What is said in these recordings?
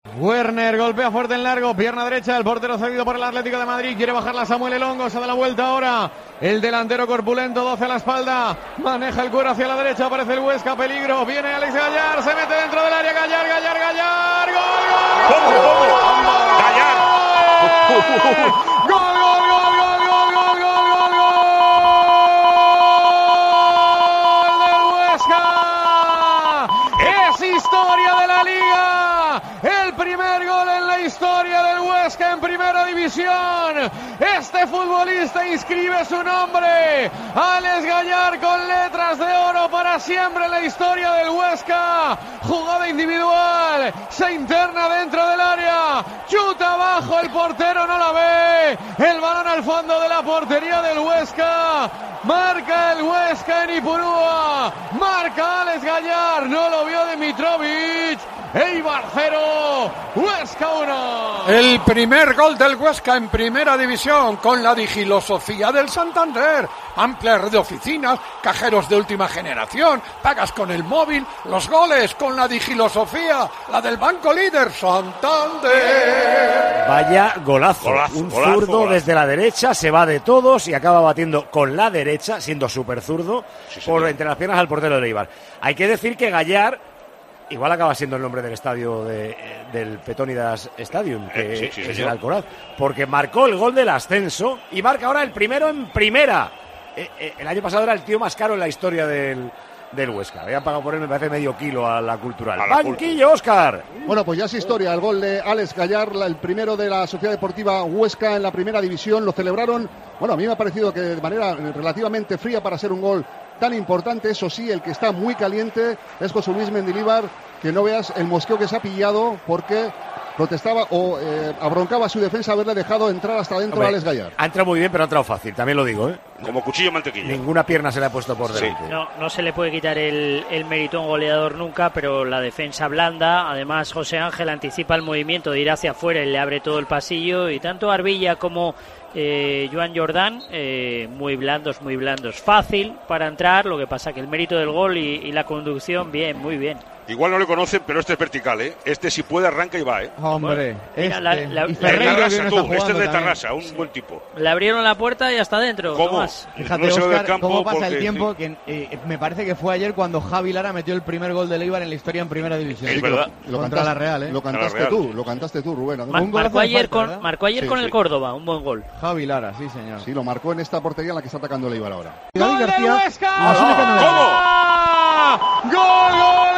Werner golpea fuerte en largo, pierna derecha, el portero cedido por el Atlético de Madrid, quiere bajarla Samuel Elongo, se da la vuelta ahora, el delantero corpulento, 12 a la espalda, maneja el cuero hacia la derecha, aparece el Huesca, peligro, viene Alex Gallar, se mete dentro del área, Gallar, gol, Gallar. gol, del Huesca, es historia de la Liga, el primer gol en la historia del Huesca en primera división. Este futbolista inscribe su nombre, Alex Gallar, con letras de oro para siempre en la historia del Huesca. Jugada individual, se interna dentro del área, chuta abajo, el portero no la ve, el balón al fondo de la portería del Huesca. Marca el Huesca en Ipurúa, marca Alex Gallar, no lo vio Dimitrovic. Eibar 0, Huesca 1. El primer gol del Huesca en primera división con la digilosofía del Santander. Amplia red de oficinas, cajeros de última generación, pagas con el móvil, los goles con la digilosofía, la del Banco Líder, Santander. Vaya golazo, un zurdo desde la derecha, se va de todos y acaba batiendo con la derecha, siendo súper zurdo, por entre las piernas al portero de Eibar. Hay que decir que Gallar igual acaba siendo el nombre del estadio del Petónidas Stadium, que es el Alcoraz, porque marcó el gol del ascenso y marca ahora el primero en primera. El año pasado era el tío más caro en la historia del Huesca. Habían pagado por él, me parece, medio kilo a la Cultural. ¡Banquillo, Óscar! Bueno, pues ya es historia. El gol de Alex Gallar, el primero de la Sociedad Deportiva Huesca en la primera división. Lo celebraron, bueno, a mí me ha parecido que de manera relativamente fría para ser un gol tan importante. Eso sí, el que está muy caliente es José Luis Mendilibar, que no veas el mosqueo que se ha pillado porque protestaba o abroncaba a su defensa haberle dejado entrar hasta dentro a Alex Gallar. Ha entrado muy bien, pero ha entrado fácil, también lo digo, ¿eh? Como cuchillo mantequilla. Ninguna pierna se le ha puesto por delante. Sí. No se le puede quitar el mérito a un goleador nunca, pero la defensa blanda. Además, José Ángel anticipa el movimiento de ir hacia afuera y le abre todo el pasillo. Y tanto Arbilla como Joan Jordán, muy blandos. Fácil para entrar, lo que pasa que el mérito del gol y la conducción, bien, muy bien. Igual no le conocen, pero este es vertical, ¿eh? Este si puede arranca y va, ¿eh? Hombre, mira, Tarrasa, tú, este es de Tarrasa, un buen tipo. Le abrieron la puerta y hasta adentro. ¿Cómo? Fíjate, Óscar, cómo pasa el tiempo, que me parece que fue ayer cuando Javi Lara metió el primer gol de Eibar en la historia en primera división. Es verdad. Contra la Real, ¿eh? Lo cantaste tú, Rubén. Marcó ayer con el Córdoba, un buen gol. Javi Lara, sí señor. Sí, lo marcó en esta portería en la que está atacando el Eibar ahora. ¡Gol del Huesca! ¿Cómo? ¡Gol!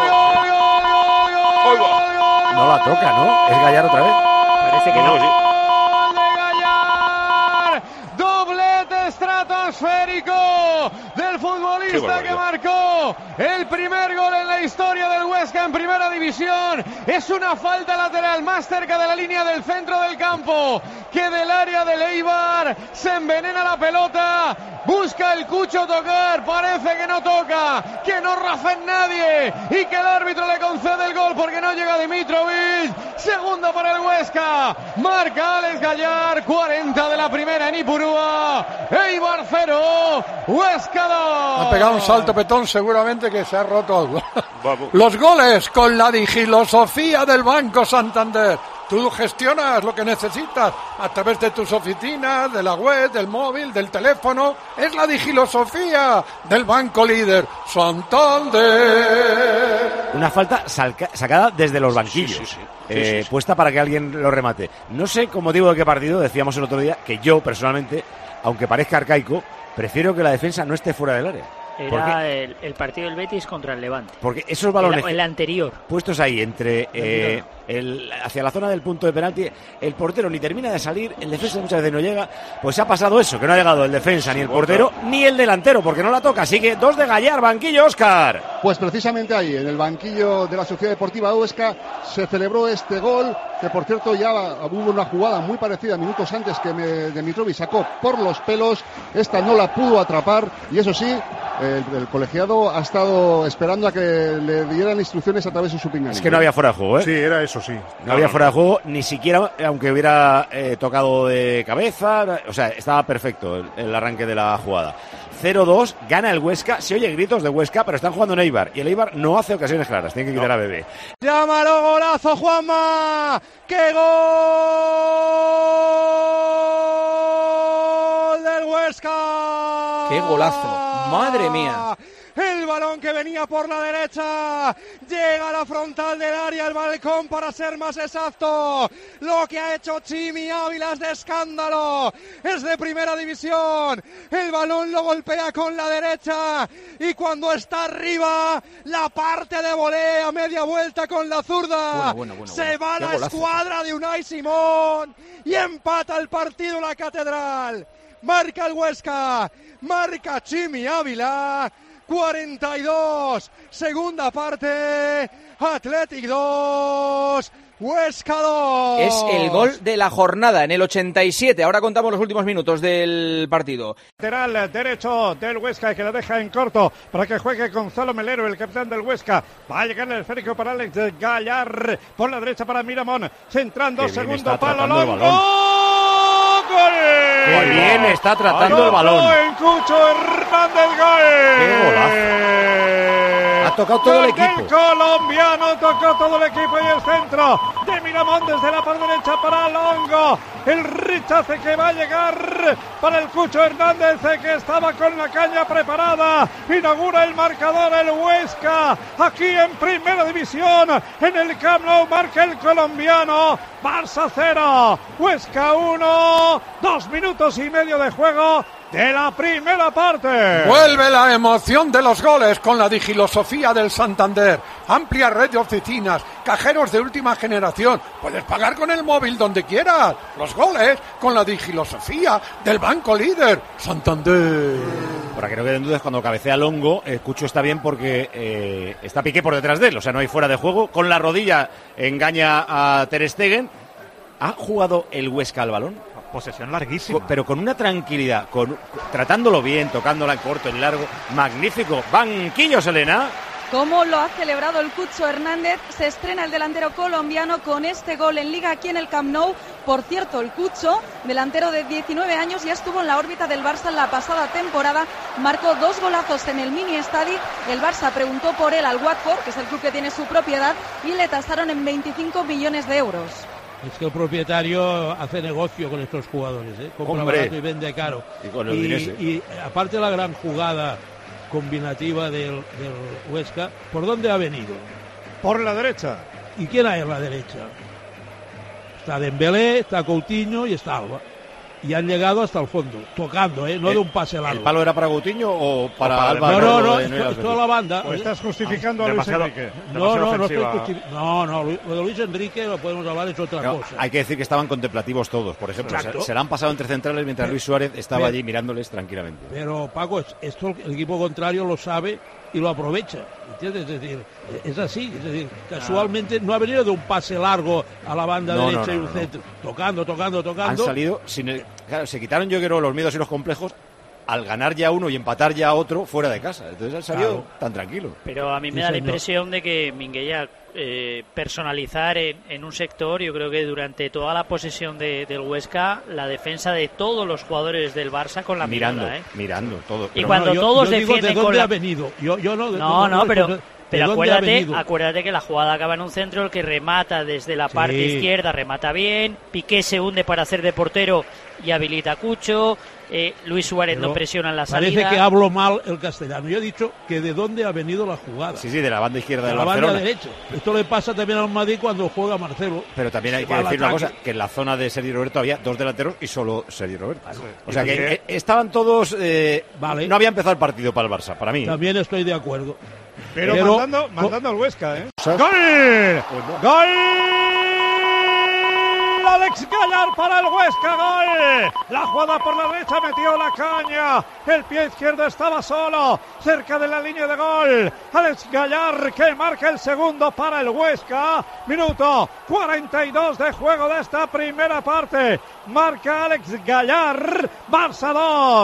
No la toca, ¿no? Es Gallar otra vez. Parece que no. ¡Gol de Gallar! ¡Doblete estratosférico del futbolista que marcó el primer gol en la historia del Huesca en primera división! Es una falta lateral más cerca de la línea del centro del campo que del área del Eibar. Se envenena la pelota, busca el Cucho tocar, parece que no toca, que no rafa en nadie y que el árbitro le concede el gol porque no llega Dimitrovic. Segundo para el Huesca, marca Alex Gallar, 40 de la primera en Ipurúa. Eibar 0, Huesca 2. Ha pegado un salto Petón, seguramente que se ha roto algo. Los goles con la digilosofía del Banco Santander. Tú gestionas lo que necesitas a través de tus oficinas, de la web, del móvil, del teléfono. Es la digilosofía del Banco Líder, Santander. Una falta sacada desde los banquillos, puesta para que alguien lo remate. No sé, con motivo de qué partido, decíamos el otro día, que yo personalmente, aunque parezca arcaico, prefiero que la defensa no esté fuera del área. Era el partido del Betis contra el Levante. Porque esos balones el anterior puestos ahí entre hacia la zona del punto de penalti, el portero ni termina de salir, el defensa muchas veces no llega, pues ha pasado eso, que no ha llegado el defensa, ni el portero, ni el delantero, porque no la toca. Así que 2 de Gallar, banquillo, Óscar. Pues precisamente ahí, en el banquillo de la Sociedad Deportiva Huesca, se celebró este gol, que por cierto ya hubo una jugada muy parecida minutos antes que Dimitrovic sacó por los pelos, esta no la pudo atrapar, y eso sí, el colegiado ha estado esperando a que le dieran instrucciones a través de su pinganillo. Es que no había fuera de juego, ¿eh? Sí, era eso, sí. No había fuera de juego, ni siquiera, aunque hubiera tocado de cabeza, o sea, estaba perfecto el arranque de la jugada. 0-2, gana el Huesca, se oye gritos de Huesca, pero están jugando en Eibar, y el Eibar no hace ocasiones claras, tiene que quitar a Bebé. Llámalo golazo, Juanma. ¡Qué gol del Huesca! ¡Qué golazo! ¡Madre mía! El balón que venía por la derecha llega a la frontal del área, el balcón para ser más exacto. Lo que ha hecho Chimi Ávila es de escándalo, es de primera división. El balón lo golpea con la derecha y cuando está arriba la parte de volea, media vuelta con la zurda. Se va la escuadra de Unai Simón y empata el partido la Catedral. Marca el Huesca, marca Chimi Ávila. 42, segunda parte, Athletic 2, Huesca 2. Es el gol de la jornada en el 87. Ahora contamos los últimos minutos del partido. Lateral derecho del Huesca que la deja en corto para que juegue Gonzalo Melero, el capitán del Huesca. Va a llegar el esférico para Alex Gallar, por la derecha para Miramón, centrando segundo palo, ¡gol! ¡Qué bien está tratando el balón! En Cucho Hernández, gol. ¡Qué golazo! Ha tocado todo el equipo. El colombiano tocó todo el equipo y el centro de Miramón desde la parte derecha para Longo. El rechace que va a llegar para el Cucho Hernández, que estaba con la caña preparada. Inaugura el marcador el Huesca aquí en primera división. En el Camp Nou marca el colombiano. Barça 0, Huesca 1, 2 minutos y medio de juego de la primera parte. Vuelve la emoción de los goles con la digilosofía del Santander. Amplia red de oficinas, cajeros de última generación. Puedes pagar con el móvil donde quieras. Los goles con la digilosofía del banco líder, Santander. Para que no queden dudas, cuando cabecea Longo, Cucho está bien porque está Piqué por detrás de él, o sea, no hay fuera de juego. Con la rodilla engaña a Ter Stegen. ¿Ha jugado el Huesca al balón? Posesión larguísima. Pero con una tranquilidad, tratándolo bien, tocándola en corto, en largo. Magnífico. Banquillo, Selena. Cómo lo ha celebrado el Cucho Hernández. Se estrena el delantero colombiano con este gol en Liga aquí en el Camp Nou. Por cierto, el Cucho, delantero de 19 años, ya estuvo en la órbita del Barça en la pasada temporada. Marcó 2 golazos en el mini estadio. El Barça preguntó por él al Watford, que es el club que tiene su propiedad, y le tasaron en 25 millones de euros. Es que el propietario hace negocio con estos jugadores, compra barato y vende caro. Y aparte de la gran jugada combinativa del Huesca, ¿por dónde ha venido? Por la derecha. ¿Y quién hay en la derecha? Está Dembélé, está Coutinho y está Alba. Y han llegado hasta el fondo, tocando, no de un pase largo. ¿El palo era para Coutinho o para Alba? No, toda la banda. ¿O estás justificando a Luis Enrique? No estoy justificando. No, lo de Luis Enrique lo podemos hablar, es otra cosa. Hay que decir que estaban contemplativos todos, por ejemplo. Se la han pasado entre centrales mientras Luis Suárez estaba allí mirándoles tranquilamente. Pero, Paco, esto el equipo contrario lo sabe y lo aprovecha, ¿entiendes? Es decir, es así, es decir, casualmente no ha venido de un pase largo a la banda derecha y un centro, tocando. Han salido, claro, se quitaron, yo creo, los miedos y los complejos al ganar ya uno y empatar ya otro fuera de casa, entonces han salido tan tranquilos. Pero a mí me da la impresión de que Minguella personalizar en un sector, yo creo que durante toda la posesión del Huesca, la defensa de todos los jugadores del Barça con la mirando todo. Y cuando todos defienden ¿de dónde ha venido? Pero acuérdate que la jugada acaba en un centro, el que remata desde la parte izquierda remata bien, Piqué se hunde para hacer de portero y habilita a Cucho, Luis Suárez no presiona en la salida. Parece que hablo mal el castellano. Yo he dicho que de dónde ha venido la jugada. Sí, de la banda izquierda del Barcelona. La banda derecha. Esto le pasa también al Madrid cuando juega Marcelo. Pero también hay que decir una cosa, que en la zona de Sergi Roberto había 2 delanteros y solo Sergi Roberto. O sea que estaban todos... No había empezado el partido para el Barça, para mí. También estoy de acuerdo. Pero mandando al Huesca, ¡Gol! ¡Gol! Alex Gallar para el Huesca, gol. La jugada por la derecha, metió la caña. El pie izquierdo estaba solo, cerca de la línea de gol. Alex Gallar que marca el segundo para el Huesca. Minuto 42 de juego de esta primera parte. Marca Alex Gallar. Barça 2,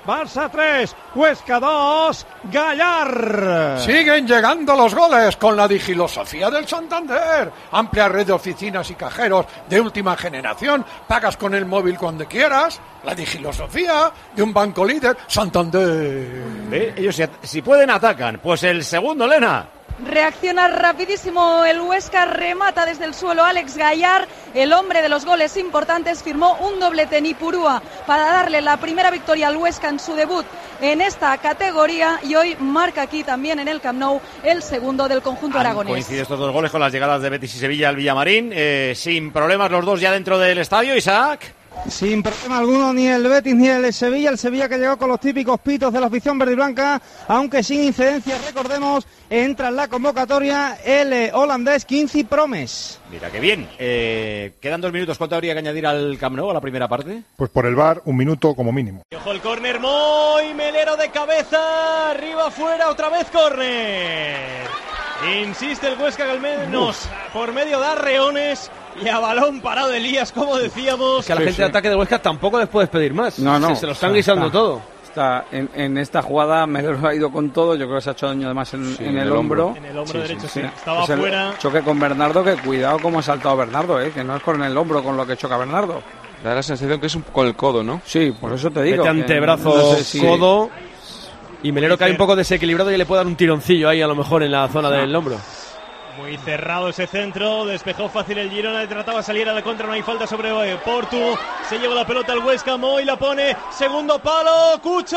Barça 3, Huesca 2, Gallar. Siguen llegando los goles con la digilosofía del Santander. Amplia red de oficinas y cajeros de última generación. Pagas con el móvil cuando quieras. La digilosofía de un banco líder, Santander. Ellos si pueden atacan. Pues el segundo, Lena. Reacciona rapidísimo el Huesca, remata desde el suelo Alex Gallar, el hombre de los goles importantes, firmó un doblete en Ipurúa para darle la primera victoria al Huesca en su debut en esta categoría y hoy marca aquí también en el Camp Nou el segundo del conjunto aragonés. Coinciden estos dos goles con las llegadas de Betis y Sevilla al Villamarín, sin problemas los dos ya dentro del estadio, Isaac. Sin problema alguno, ni el Betis ni el Sevilla que llegó con los típicos pitos de la afición verde y blanca, aunque sin incidencias, recordemos, entra en la convocatoria el holandés Quincy Promes. Mira qué bien, quedan 2 minutos, ¿cuánto habría que añadir al Camp Nou a la primera parte? Pues por el VAR, 1 minuto como mínimo. Ojo el córner, Moy, Melero de cabeza, arriba, afuera, otra vez córner. Insiste el Huesca que al menos por medio de arreones y a balón parado de Elías, como decíamos. Que a la gente de ataque de Huesca tampoco les puedes pedir más. No. Se lo están guisando todo. Está en esta jugada Melero ha ido con todo. Yo creo que se ha hecho daño además en el hombro. En el hombro derecho, sí. Estaba fuera. Choque con Bernardo, que cuidado cómo ha saltado Bernardo, que no es con el hombro con lo que choca Bernardo. Da la sensación que es con el codo, ¿no? Sí, por eso te digo. Mete antebrazo, codo. Y Melero cae un poco desequilibrado y le puede dar un tironcillo ahí a lo mejor en la zona del hombro. Muy cerrado ese centro, despejó fácil el Girona, trataba de salir a la contra, no hay falta sobre Portu, se lleva la pelota al Huesca, Moy la pone, segundo palo,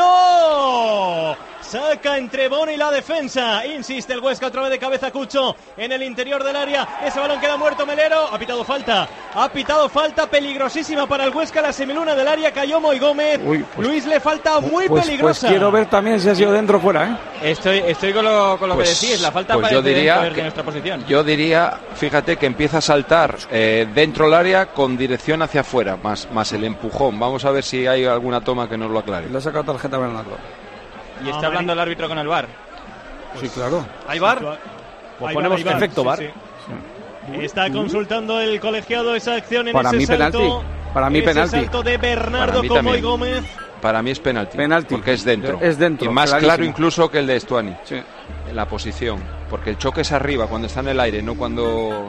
Cucho, saca entre Bono y la defensa, insiste el Huesca otra vez de cabeza, Cucho en el interior del área, ese balón queda muerto, Melero, ha pitado falta peligrosísima para el Huesca, la semiluna del área, cayó Moy Gómez. Luis, le falta muy peligrosa. Pues quiero ver también si ha sido dentro o fuera, Estoy con lo que decís, la falta pues parece dentro de nuestra posición. Yo diría, fíjate que empieza a saltar dentro del área con dirección hacia afuera, más el empujón. Vamos a ver si hay alguna toma que nos lo aclare. Le ha sacado tarjeta a Bernardo. Y está hablando el árbitro con el VAR. Sí, claro. ¿Hay VAR? Pues ponemos efecto VAR. Sí. Está consultando el colegiado esa acción en para ese mí salto. Penalti. Para mí penalti. Salto de Bernardo con Moy Gómez. Para mí es penalti. Porque es dentro. Es dentro. Y más clarísimo. claro incluso que el de Stuani. Sí. En la posición. Porque el choque es arriba, cuando está en el aire, no cuando...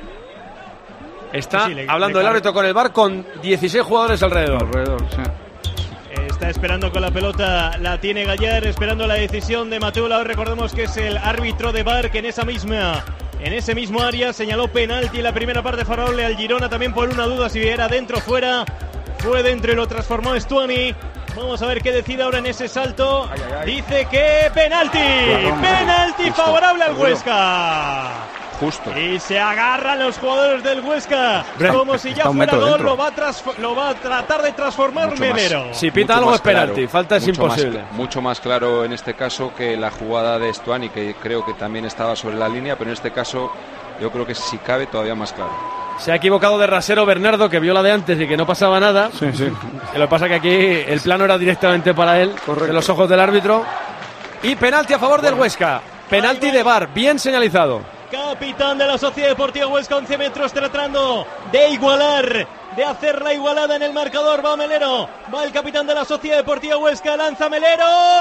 Está hablando el árbitro con el VAR con 16 jugadores alrededor. Está esperando con la pelota, la tiene Gallar, esperando la decisión de Mateu Laoz. Recordemos que es el árbitro de VAR que en ese mismo área señaló penalti en la primera parte favorable al Girona, también por una duda si era dentro o fuera. Fue dentro y lo transformó Stuani. Vamos a ver qué decide ahora en ese salto. Dice que penalti. Penalti favorable al Huesca. Justo. Y se agarran los jugadores del Huesca como si ya fuera gol. Lo va a tratar de transformar Melero. Si pita algo es penalti, falta es imposible. Mucho más claro en este caso que la jugada de Stuani, que creo que también estaba sobre la línea, pero en este caso yo creo que si cabe todavía más claro. Se ha equivocado de rasero Bernardo, que vio la de antes y que no pasaba nada. Sí. Lo que pasa que aquí el plano era directamente para él, de los ojos del árbitro. Y penalti a favor del Huesca. Penalti de VAR, bien señalizado. Capitán de la Sociedad Deportiva Huesca, 11 metros tratando de igualar, de hacer la igualada en el marcador. Va Melero, va el capitán de la Sociedad Deportiva Huesca, lanza Melero.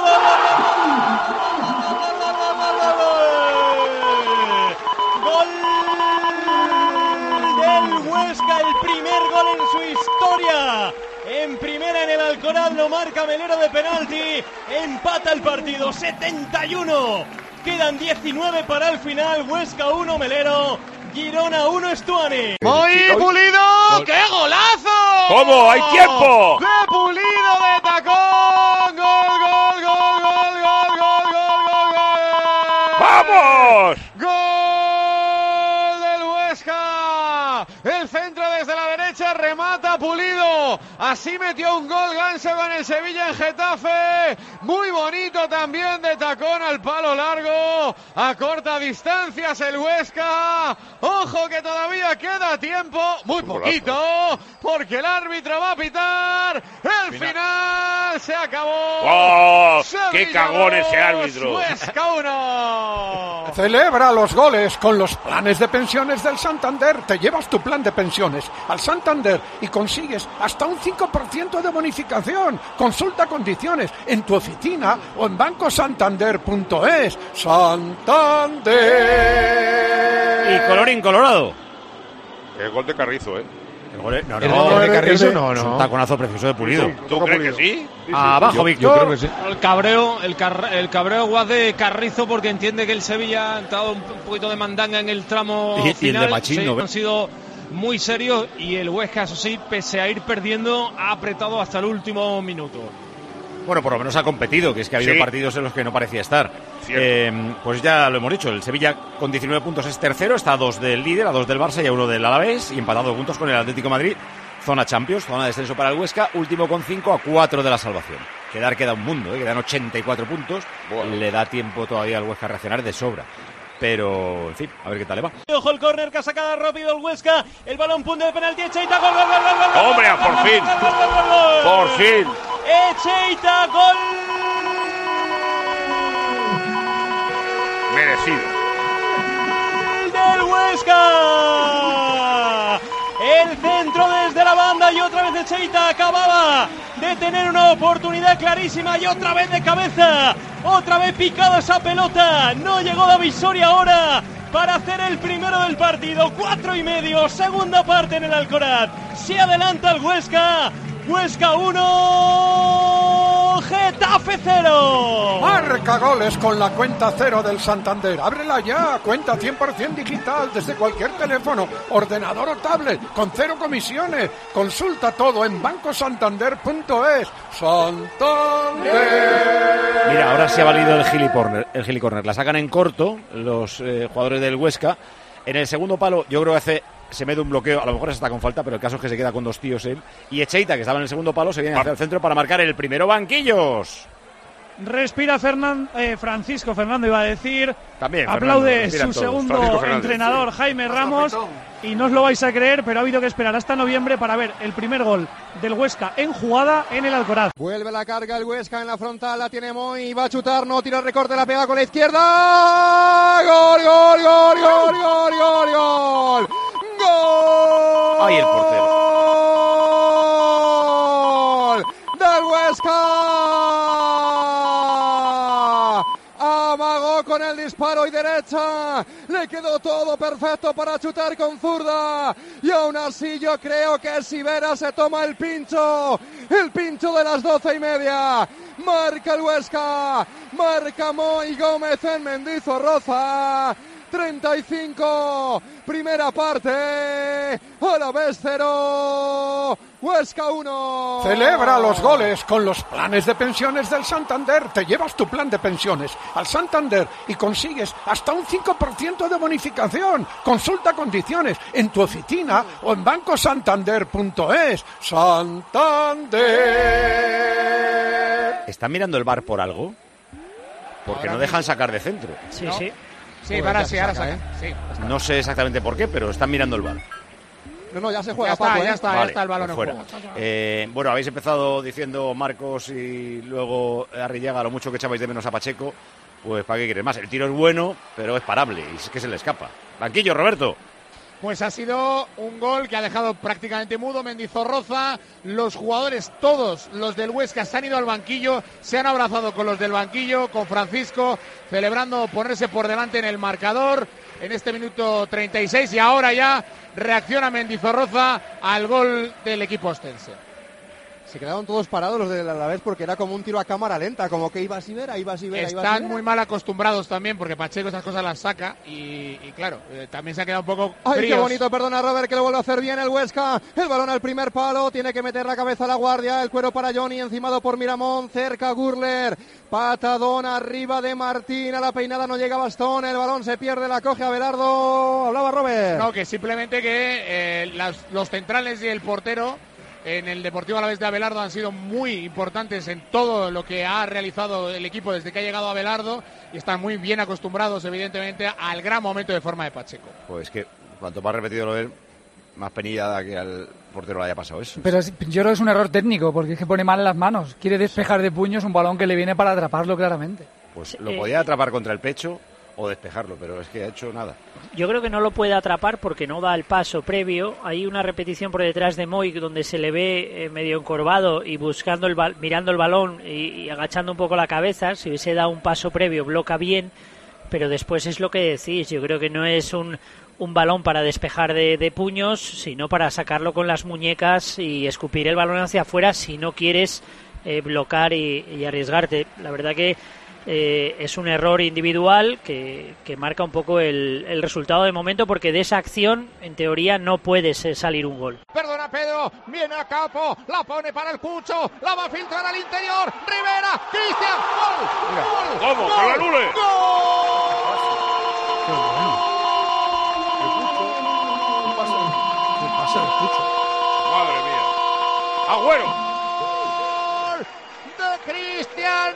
¡Gol del Huesca! El primer gol en su historia. En primera en el Alcoraz lo marca Melero de penalti. Empata el partido, 71. Quedan 19 para el final. Huesca 1, Melero. Girona 1, Stuani. ¡Muy Pulido! ¡Qué golazo! ¿Cómo? ¡Hay tiempo! ¡Qué Pulido de tacón! ¡Gol, gol, gol, gol, gol, gol, gol, gol! ¡Vamos! ¡Gol del Huesca! El centro desde la derecha, remata Pulido. Así metió un gol Ganso con el Sevilla en Getafe. Muy bonito también de tacón al palo largo. A corta distancias el Huesca. Ojo que todavía queda tiempo, muy poquito, porque el árbitro va a pitar. El final se acabó. ¡Oh! ¡Qué cagón ese árbitro! Huesca 1. Celebra los goles con los planes de pensiones del Santander. Te llevas tu plan de pensiones al Santander y consigues hasta un 5% de bonificación. Consulta condiciones en tu oficina o en bancosantander.es. Santander. Y colorín colorado. El gol de Carrizo, ¿eh? El gol de Carrizo no. Es un taconazo precioso de Pulido. ¿Tú crees que sí? Abajo, Víctor. Yo creo que sí. El cabreo guaz de Carrizo, porque entiende que el Sevilla ha entrado un poquito de mandanga en el tramo final. Y el de Machín, ¿no? Han sido muy serios y el Huesca, eso sí, pese a ir perdiendo, ha apretado hasta el último minuto. Bueno, por lo menos ha competido, que es que ha habido partidos en los que no parecía estar. Pues ya lo hemos dicho, el Sevilla con 19 puntos es tercero, está a 2 del líder, a 2 del Barça y a 1 del Alavés, y empatado puntos con el Atlético de Madrid. Zona Champions, zona de descenso para el Huesca, último con 5 a 4 de la salvación. Queda un mundo, quedan 84 puntos, le da tiempo todavía al Huesca a reaccionar de sobra. Pero, en fin, a ver qué tal le va. Ojo el córner que ha sacado rápido el Huesca. El balón punto de penalti. Echeita, gol. ¡Hombre, por fin! ¡Por fin! Echeita, gol. Merecido. Del Huesca. El centro desde la banda y otra vez Echeita acababa de tener una oportunidad clarísima y otra vez de cabeza. Otra vez picada esa pelota. No llegó David Soria ahora para hacer el primero del partido. 4:30, segunda parte en el Alcoraz. Se adelanta el Huesca. Huesca 1, Getafe 0. Marca goles con la cuenta cero del Santander. Ábrela ya, cuenta 100% digital desde cualquier teléfono, ordenador o tablet, con 0 comisiones. Consulta todo en bancosantander.es. Santander. Mira, ahora se ha valido el Gili Corner. La sacan en corto los jugadores del Huesca. En el segundo palo, yo creo que se mete un bloqueo, a lo mejor está con falta, pero el caso es que se queda con 2 tíos él. Y Echeita, que estaba en el segundo palo, se viene hacia el centro para marcar el primero. Banquillos. Respira Francisco Fernando, iba a decir. También aplaude su segundo entrenador, Jaime Ramos. Y no os lo vais a creer, pero ha habido que esperar hasta noviembre para ver el primer gol del Huesca en jugada en el Alcoraz. Vuelve la carga el Huesca en la frontal, la tiene Moy, va a chutar, no tira el recorte, la pega con la izquierda. ¡Gol! ¡Gol! ¡Ay, el portero! ¡Gol del Huesca! Amagó con el disparo y derecha. Le quedó todo perfecto para chutar con zurda. Y aún así yo creo que Sivera se toma el pincho. El pincho de las 12:30. Marca el Huesca. Marca Moy Gómez en Mendizorroza. 35, primera parte, Alavés 0, Huesca 1. Celebra los goles con los planes de pensiones del Santander. Te llevas tu plan de pensiones al Santander y consigues hasta un 5% de bonificación. Consulta condiciones en tu oficina o en bancosantander.es. Santander. ¿Están mirando el VAR por algo? Porque no dejan sacar de centro. Sí. Sí, ahora saca. Sí. No sé exactamente por qué, pero están mirando el VAR. No, ya se juega. Ya está el balón en fuera. juego. Bueno, habéis empezado diciendo Marcos y luego Arrillaga lo mucho que echabais de menos a Pacheco. Pues ¿para qué quieres más? El tiro es bueno, pero es parable y es que se le escapa. Banquillo, Roberto. Pues ha sido un gol que ha dejado prácticamente mudo Mendizorroza. Los jugadores, todos los del Huesca, se han ido al banquillo, se han abrazado con los del banquillo, con Francisco, celebrando ponerse por delante en el marcador en este minuto 36. Y ahora ya reacciona Mendizorroza al gol del equipo ostense. Se quedaron todos parados los del Alavés porque era como un tiro a cámara lenta, como que iba a ver. Están muy mal acostumbrados también porque Pacheco esas cosas las saca y claro, también se ha quedado un poco fríos. ¡Ay, qué bonito! Perdona, Robert, que lo vuelve a hacer bien el Huesca. El balón al primer palo, tiene que meter la cabeza a la guardia, el cuero para Johnny, encimado por Miramón, cerca Gurler. Patadón arriba de Martín, a la peinada no llega Bastón, el balón se pierde, la coge Abelardo. Hablaba Robert. No, que simplemente que los centrales y el portero en el Deportivo Alavés de Abelardo han sido muy importantes en todo lo que ha realizado el equipo desde que ha llegado Abelardo y están muy bien acostumbrados evidentemente al gran momento de forma de Pacheco. Pues que cuanto más repetido lo él, más penilla que al portero le haya pasado eso. Pero yo creo que es un error técnico, porque es que pone mal las manos. Quiere despejar de puños un balón que le viene para atraparlo claramente. Pues lo podía atrapar contra el pecho o despejarlo, pero es que ha hecho nada. Yo creo que no lo puede atrapar porque no da el paso previo. Hay una repetición por detrás de Moy donde se le ve medio encorvado y buscando mirando el balón y agachando un poco la cabeza. Si hubiese dado un paso previo, bloca bien, pero después es lo que decís. Yo creo que no es un balón para despejar de puños, sino para sacarlo con las muñecas y escupir el balón hacia afuera si no quieres bloquear y arriesgarte. La verdad que es un error individual que marca un poco el resultado de momento, porque de esa acción en teoría no puede salir un gol. Perdona Pedro, viene a Capo, la pone para el Cucho, la va a filtrar al interior, Rivera, Cristian, gol, ¡Vamos, que lo anule! ¡Madre mía! ¡Agüero! ¡Gol de Cristian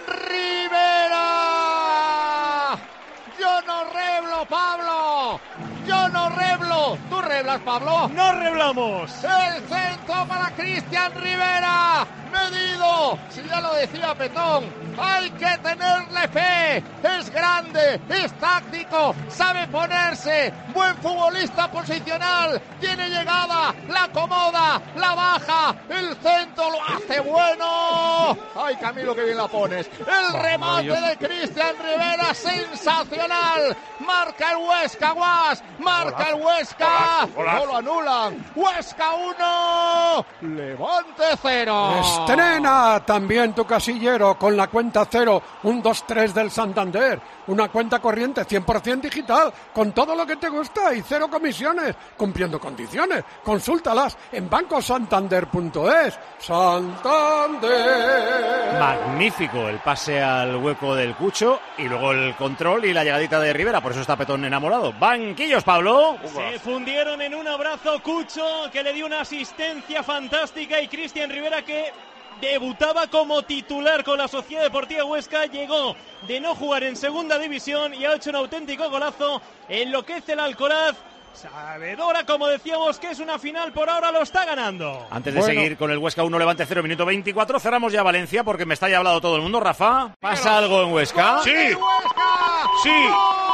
Rivera! ¡Yo no reblo, Pablo! ¡Yo no reblo! ¿Tú reblas, Pablo? ¡No reblamos! ¡El centro para Cristian Rivera! ¡Medido! Si ya lo decía Petón, hay que tenerle fe. Es grande, es táctico, sabe ponerse, buen futbolista posicional, tiene llegada, la acomoda, la baja, el centro lo hace bueno. ¡Ay, Camilo, qué bien la pones! El remate de Cristian Rivera, sensacional. Marca el Huesca, Guas, marca el Huesca. No lo anulan. Huesca 1, Levante 0. Estrena también tu casillero con la cuenta 0, 123 del Santander. Una cuenta corriente 100% digital, con todo lo que te gusta y 0 comisiones, cumpliendo condiciones. Consúltalas en bancosantander.es. ¡Santander! Magnífico el pase al hueco del Cucho y luego el control y la llegadita de Rivera. Por eso está Petón enamorado. Banquillos, Pablo. Se fundieron en un abrazo. Cucho, que le dio una asistencia fantástica, y Cristian Rivera, que debutaba como titular con la Sociedad Deportiva Huesca, llegó de no jugar en segunda división y ha hecho un auténtico golazo. Enloquece el Alcoraz, sabedora, como decíamos, que es una final. Por ahora lo está ganando. Antes de seguir con el Huesca 1, Levante 0, minuto 24, cerramos ya Valencia porque me está ya hablado todo el mundo. Rafa, ¿pasa algo en Huesca? Sí, sí.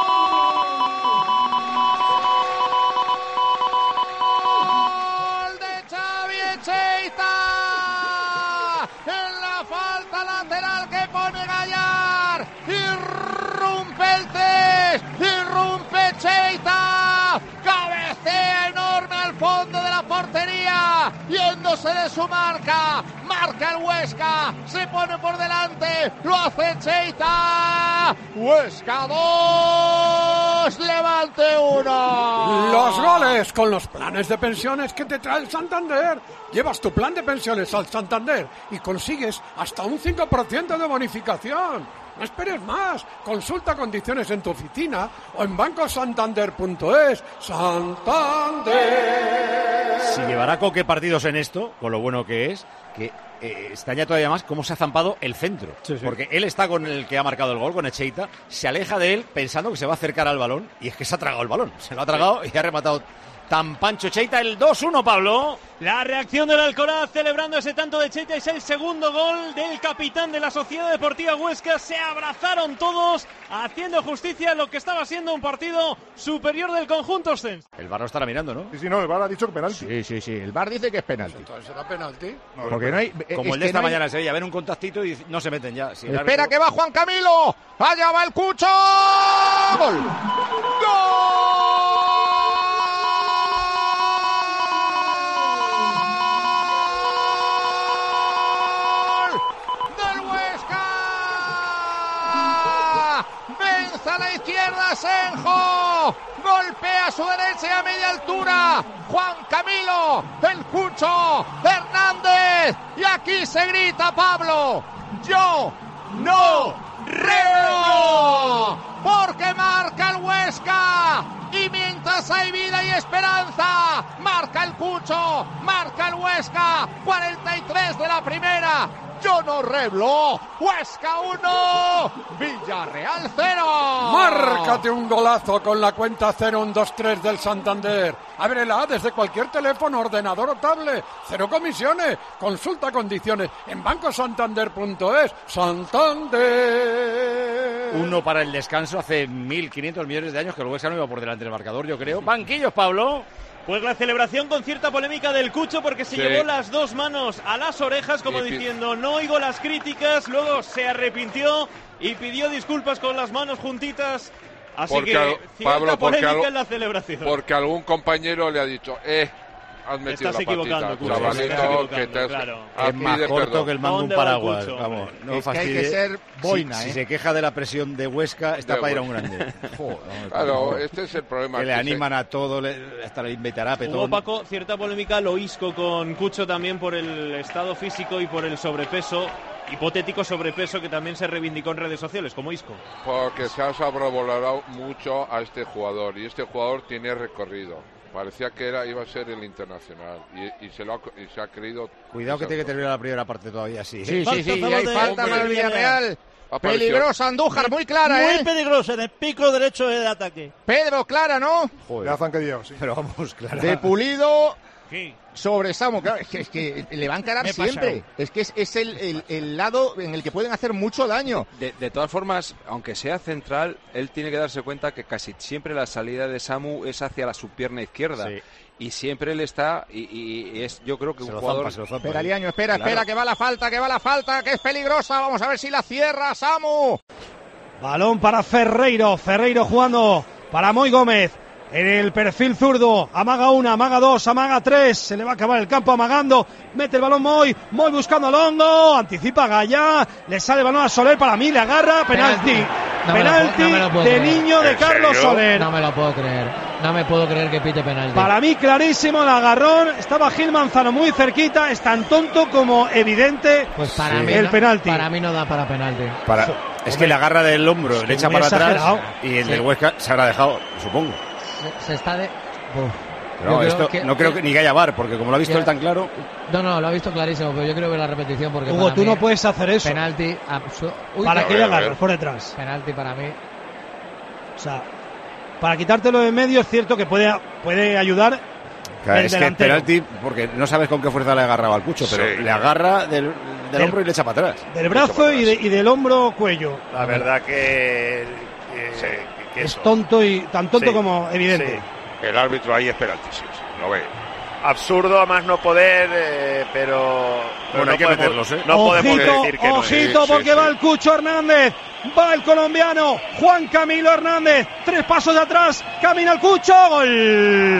Irrumpe Cheita, cabecea enorme al fondo de la portería, yéndose de su marca, marca el Huesca, se pone por delante, lo hace Cheita. Huesca 2, Levante 1. Los goles con los planes de pensiones que te trae el Santander. Llevas tu plan de pensiones al Santander y consigues hasta un 5% de bonificación. No esperes más. Consulta condiciones en tu oficina o en bancosantander.es. ¡Santander! Si llevará Coque partidos en esto, con lo bueno que es, que extraña todavía más cómo se ha zampado el centro. Sí, sí. Porque él está con el que ha marcado el gol, con Echeita, se aleja de él pensando que se va a acercar al balón, y es que se ha tragado el balón. Se lo ha tragado y ha rematado tan pancho Cheita. El 2-1, Pablo. La reacción del Alcoraz celebrando ese tanto de Cheita, es el segundo gol del capitán de la Sociedad Deportiva Huesca. Se abrazaron todos, haciendo justicia a lo que estaba siendo un partido superior del conjunto Ostens. El VAR no estará mirando, ¿no? Sí, no, el VAR ha dicho que penalti. Sí, el VAR dice que es penalti. Entonces, ¿será penalti? No, porque no hay... Como el de esta mañana en Sevilla, ven un contactito y no se meten ya. Si espera árbitro... que va Juan Camilo, allá va el Cucho. ¡Gol! ¡Gol! A la izquierda Senjo, golpea a su derecha y a media altura Juan Camilo, el Cucho Hernández, y aquí se grita, Pablo, yo no reblo, porque marca el Huesca, y mientras hay vida y esperanza, marca el Cucho, marca el Huesca, 43 de la primera, Jono Reblo. Huesca 1, Villarreal 0. Márcate un golazo con la cuenta 0123 del Santander. Ábrela desde cualquier teléfono, ordenador o tablet. 0 comisiones. Consulta condiciones en bancosantander.es. Santander. 1 para el descanso. Hace 1.500 millones de años que el Huesca no iba por delante del marcador, yo creo. Banquillos, Pablo. Pues la celebración con cierta polémica del Cucho, porque se llevó las dos manos a las orejas como diciendo no oigo las críticas, luego se arrepintió y pidió disculpas con las manos juntitas. Así porque que cierta polémica en la celebración. Porque algún compañero le ha dicho, has metido estás equivocando, Cucho, claro. Es más corto que el mango un paraguas. Vamos, no es que hay que ser boina, si se queja de la presión de Huesca, está para ir a un grande. Claro, este es el problema. Que le animan a todo, hasta le invitará Petón. Hubo, Paco, cierta polémica, lo Isco con Cucho también por el estado físico y por el sobrepeso, hipotético sobrepeso que también se reivindicó en redes sociales, como Isco. Porque se ha sobrevalorado mucho a este jugador, y este jugador tiene recorrido. Parecía que iba a ser el internacional y se ha creído. Cuidado que tiene que terminar la primera parte todavía, sí. Sí, y hay falta para el Villarreal. Peligrosa Andújar, muy clara, muy peligrosa, en el pico derecho del ataque. Pedro, clara, ¿no? Joder. Ya zanqueado, sí. Pero vamos, clara. De Pulido. Sí. Sobre Samu, claro, es que le va a encarar siempre. Es que es el lado en el que pueden hacer mucho daño. De todas formas, aunque sea central, él tiene que darse cuenta que casi siempre la salida de Samu es hacia su pierna izquierda. Sí. Y siempre él está, y es, yo creo que un jugador... Espera, Liaño, espera, que va la falta, que es peligrosa. Vamos a ver si la cierra Samu. Balón para Ferreiro jugando para Moy Gómez. En el perfil zurdo, amaga 1, amaga 2, amaga 3, se le va a acabar el campo amagando, mete el balón Moy buscando a Longo, anticipa Gaya, le sale el balón a Soler, para mí le agarra, penalti de Niño de Carlos Soler. No me lo puedo creer, no me puedo creer que pite penalti. Para mí clarísimo el agarrón, estaba Gil Manzano muy cerquita, es tan tonto como evidente pues para mí el penalti. Para mí no da para penalti. Es que le agarra del hombro, le echa para atrás y el del Huesca se habrá dejado, supongo. Se está de... No, no creo que ni que haya VAR, porque como lo ha visto él tan claro... No, lo ha visto clarísimo, pero yo quiero ver la repetición porque... Hugo, tú no puedes hacer eso. Penalti... ¿Para qué le agarras por detrás? Penalti para mí. O sea, para quitártelo de medio es cierto que puede ayudar. Claro, es que el penalti, porque no sabes con qué fuerza le agarraba al Cucho, pero le agarra del hombro y le echa para atrás. Del brazo y del hombro cuello. La verdad que es tonto y tan tonto como evidente. Sí. El árbitro ahí es penalti, sí, lo ve. Absurdo a más no poder, pero bueno, hay que meterlos, no podemos decir que no. Ojito, porque va el Cucho Hernández, va el colombiano Juan Camilo Hernández, 3 pasos de atrás, camina el Cucho, gol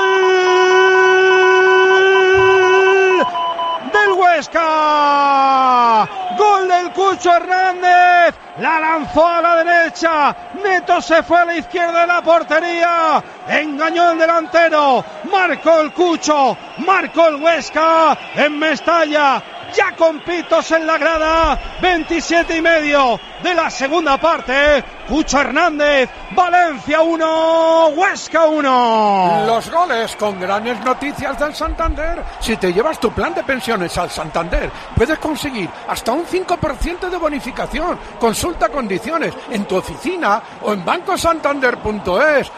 del Huesca, gol del Cucho Hernández, la lanzó a la derecha, Neto se fue a la izquierda de la portería, engañó el delantero, marcó el Cucho, marcó el Huesca en Mestalla, ya con pitos en la grada, 27:30 de la segunda parte, Cucho Hernández, Valencia 1, Huesca 1. Los goles con grandes noticias del Santander. Si te llevas tu plan de pensiones al Santander, puedes conseguir hasta un 5% de bonificación. Consulta condiciones en tu oficina o en bancosantander.es.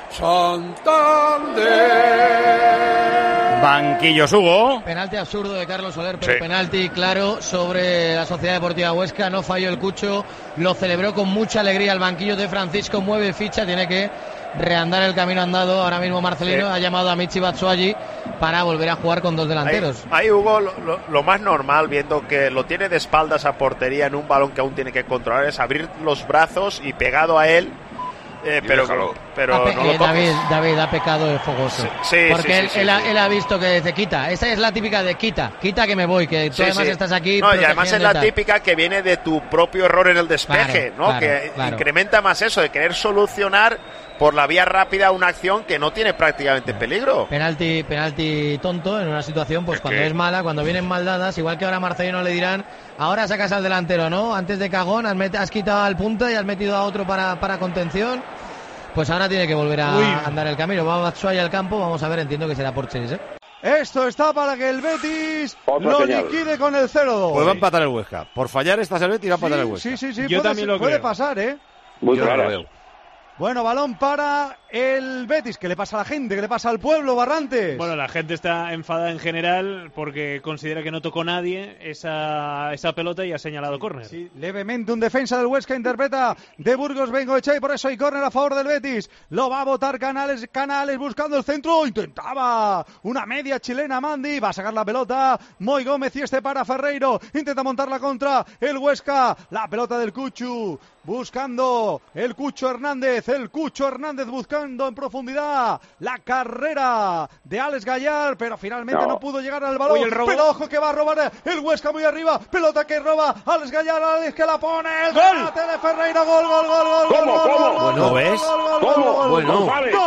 Santander. Banquillos, Hugo. Penalti absurdo de Carlos Soler, pero penalti claro sobre la Sociedad Deportiva Huesca. No falló el Cucho, lo celebró con mucha alegría el banquillo de Francisco, mueve ficha, tiene que reandar el camino andado. Ahora mismo Marcelino ha llamado a Michi Batshuayi para volver a jugar con 2 delanteros. Ahí Hugo, lo más normal, viendo que lo tiene de espaldas a portería en un balón que aún tiene que controlar, es abrir los brazos y pegado a él. Pero no lo David ha pecado de fogoso. Porque él ha visto que dice quita. Esa es la típica de quita que me voy, que tú además estás aquí. No, y además es la típica que viene de tu propio error en el despeje, ¿no? Que incrementa más eso, de querer solucionar por la vía rápida una acción que no tiene prácticamente peligro. Penalti tonto en una situación, pues cuando es mala, cuando vienen mal dadas, igual que ahora a Marcelino le dirán, ahora sacas al delantero, ¿no? Antes de cagón has quitado al punta y has metido a otro para contención. Pues ahora tiene que volver a andar el camino. Va Batshuayi al campo, vamos a ver, entiendo que será por Chelsea. Esto está para que el Betis lo liquide con el 0-2. Pues va a empatar el Huesca. Por fallar esta el Betis va a empatar el Huesca. Sí. Yo también lo puede pasar, ¿eh? Muy claro. Bueno, balón para el Betis. ¿Qué le pasa a la gente? ¿Qué le pasa al pueblo, Barrantes? Bueno, la gente está enfadada en general porque considera que no tocó nadie esa pelota y ha señalado córner. Sí, levemente un defensa del Huesca interpreta de Burgos Bengoechea y por eso hay córner a favor del Betis. Lo va a botar Canales buscando el centro. Intentaba una media chilena Mandi. Va a sacar la pelota Moy Gómez y para Ferreiro. Intenta montar la contra el Huesca. La pelota del Cuchu. Buscando el Cucho Hernández buscando en profundidad la carrera de Alex Gallar, pero finalmente no pudo llegar al balón. Pero ojo que va a robar el Huesca muy arriba, pelota que roba Alex Gallar, Alex que la pone, el remate de Ferreira, gol. Bueno, ¿ves? ¿Cómo? Bueno.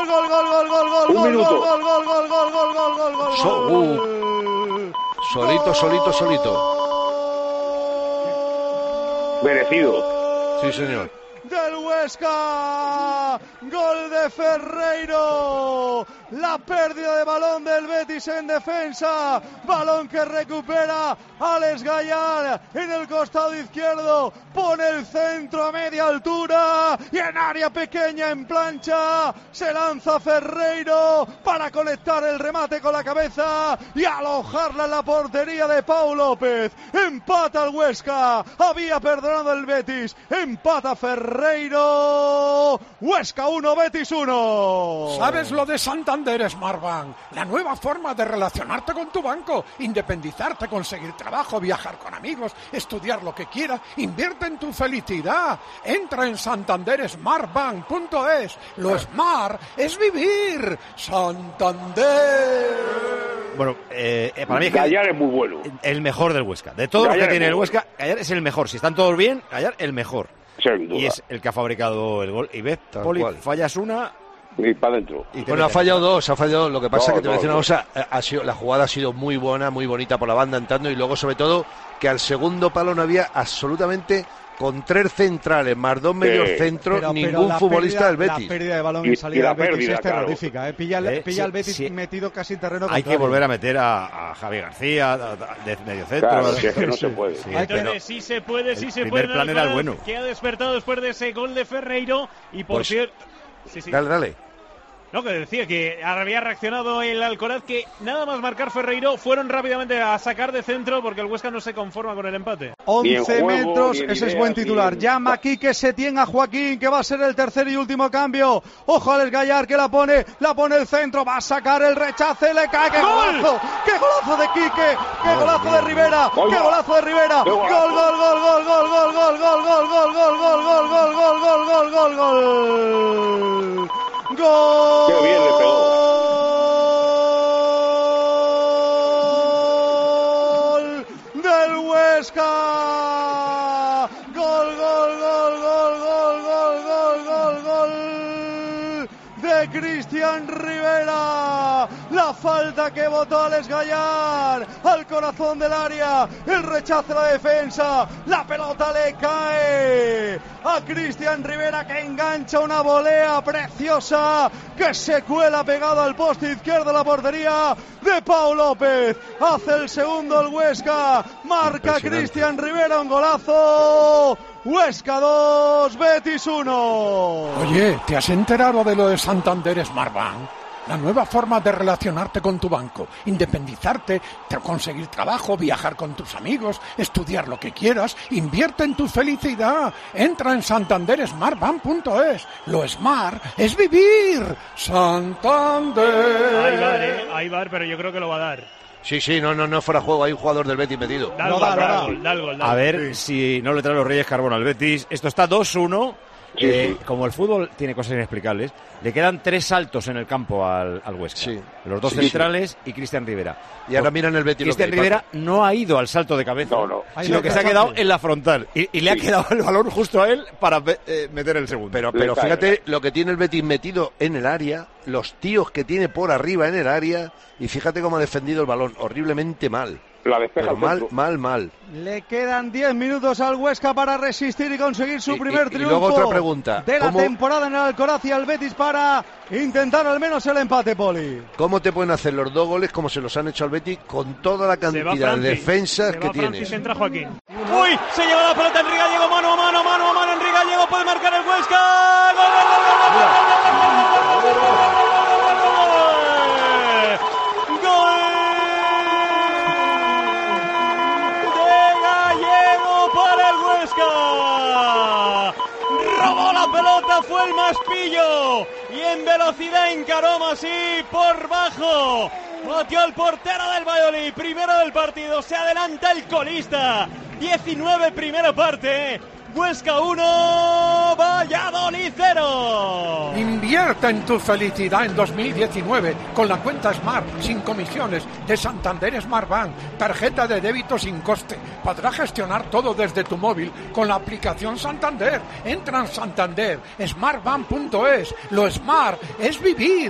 Gol. Solito. Merecido. Sí, señor. Del Huesca, gol de Ferreiro, la pérdida de balón del Betis en defensa, balón que recupera Alex Gallar en el costado izquierdo, pone el centro a media altura y en área pequeña en plancha, se lanza Ferreiro para conectar el remate con la cabeza y alojarla en la portería de Pau López, empata el Huesca, había perdonado el Betis, empata Ferreiro, Huesca 1, Betis 1. ¿Sabes lo de Santander Smartbank? La nueva forma de relacionarte con tu banco, independizarte, conseguir trabajo, viajar con amigos, estudiar lo que quieras, invierte en tu felicidad. Entra en santandersmartbank.es. Lo smart es vivir. Santander. Bueno, para mí Gallar es muy bueno. El mejor del Huesca. De todos los que tiene el Huesca, Gallar es el mejor. Si están todos bien, Gallar el mejor. Y es el que ha fabricado el gol. Y ves, Poli, fallas una y para adentro. Bueno, ha fallado dos. Lo que pasa es que te voy a decir una cosa, la jugada ha sido muy buena, muy bonita por la banda entrando, y luego sobre todo que al segundo palo no había absolutamente, con 3 centrales más 2 medios centros, ningún futbolista del Betis. La pérdida de balón en salida del Betis es terrorífica. Pilla al Betis metido casi en terreno contrario. Hay que volver a meter a Javi García de medio centro. Claro, es que no se puede. Entonces sí se puede. El primer plan era el bueno. Que ha despertado después de ese gol de Ferreiro y por cierto... Dale. No, que decía que había reaccionado el Alcoraz, que nada más marcar Ferreiro fueron rápidamente a sacar de centro porque el Huesca no se conforma con el empate. 11 metros, ese es buen titular. Llama Quique Setién a Joaquín, que va a ser el tercer y último cambio. Ojo a Alex Gallar, que la pone el centro, va a sacar el rechace, le cae. ¡Qué golazo! ¡Qué golazo de Quique! ¡Qué golazo de Rivera! ¡Qué golazo de Rivera! ¡Gol! ¡Gol! ¡Qué bien le pegó! ¡Gol del Huesca! ¡Gol de Cristian Rivera! La falta que votó Alex Gallar al corazón del área, el rechazo de la defensa, la pelota le cae a Cristian Rivera, que engancha una volea preciosa que se cuela pegado al poste izquierdo de la portería de Pau López. Hace el segundo el Huesca, marca Cristian Rivera, un golazo. Huesca 2, Betis 1. Oye, ¿te has enterado de lo de Santander Smartbank? La nueva forma de relacionarte con tu banco, independizarte, conseguir trabajo, viajar con tus amigos, estudiar lo que quieras, invierte en tu felicidad. Entra en santandersmartbank.es. Lo smart es vivir. Santander. Ahí va, pero yo creo que lo va a dar. Sí, no fuera juego, hay un jugador del Betis metido. Da el gol. A ver si no le trae los Reyes Carbón al Betis. Esto está 2-1. Como el fútbol tiene cosas inexplicables, le quedan 3 saltos en el campo al Huesca. Los 2 centrales y Cristian Rivera. Y ahora miran el Betis. Cristian Rivera no ha ido al salto de cabeza, sino que se ha quedado en la frontal. Y le ha quedado el balón justo a él para meter el segundo. Pero fíjate lo que tiene el Betis metido en el área, los tíos que tiene por arriba en el área, y fíjate cómo ha defendido el balón, horriblemente mal. La despeja pero mal. Le quedan 10 minutos al Huesca para resistir y conseguir su primer triunfo. Y luego otra pregunta. De la temporada en el Alcoraz y al Betis para intentar al menos el empate, Poli. ¿Cómo te pueden hacer los 2 goles como se los han hecho al Betis con toda la cantidad de defensas que tienes? Entra Joaquín. Uy, se lleva la pelota Enrique Gallego, mano a mano, Enrique Gallego puede marcar el Huesca. Robó la pelota, fue el Maspillo y en velocidad encaró Masip por bajo. Batió el portero del Valladolid, primero del partido, se adelanta el colista. 19 primera parte. Huesca 1, Valladolid 0. Invierta en tu felicidad en 2019 con la cuenta Smart, sin comisiones, de Santander Smart Bank. Tarjeta de débito sin coste. Podrás gestionar todo desde tu móvil con la aplicación Santander. Entra en Santander, smartbank.es. Lo smart es vivir.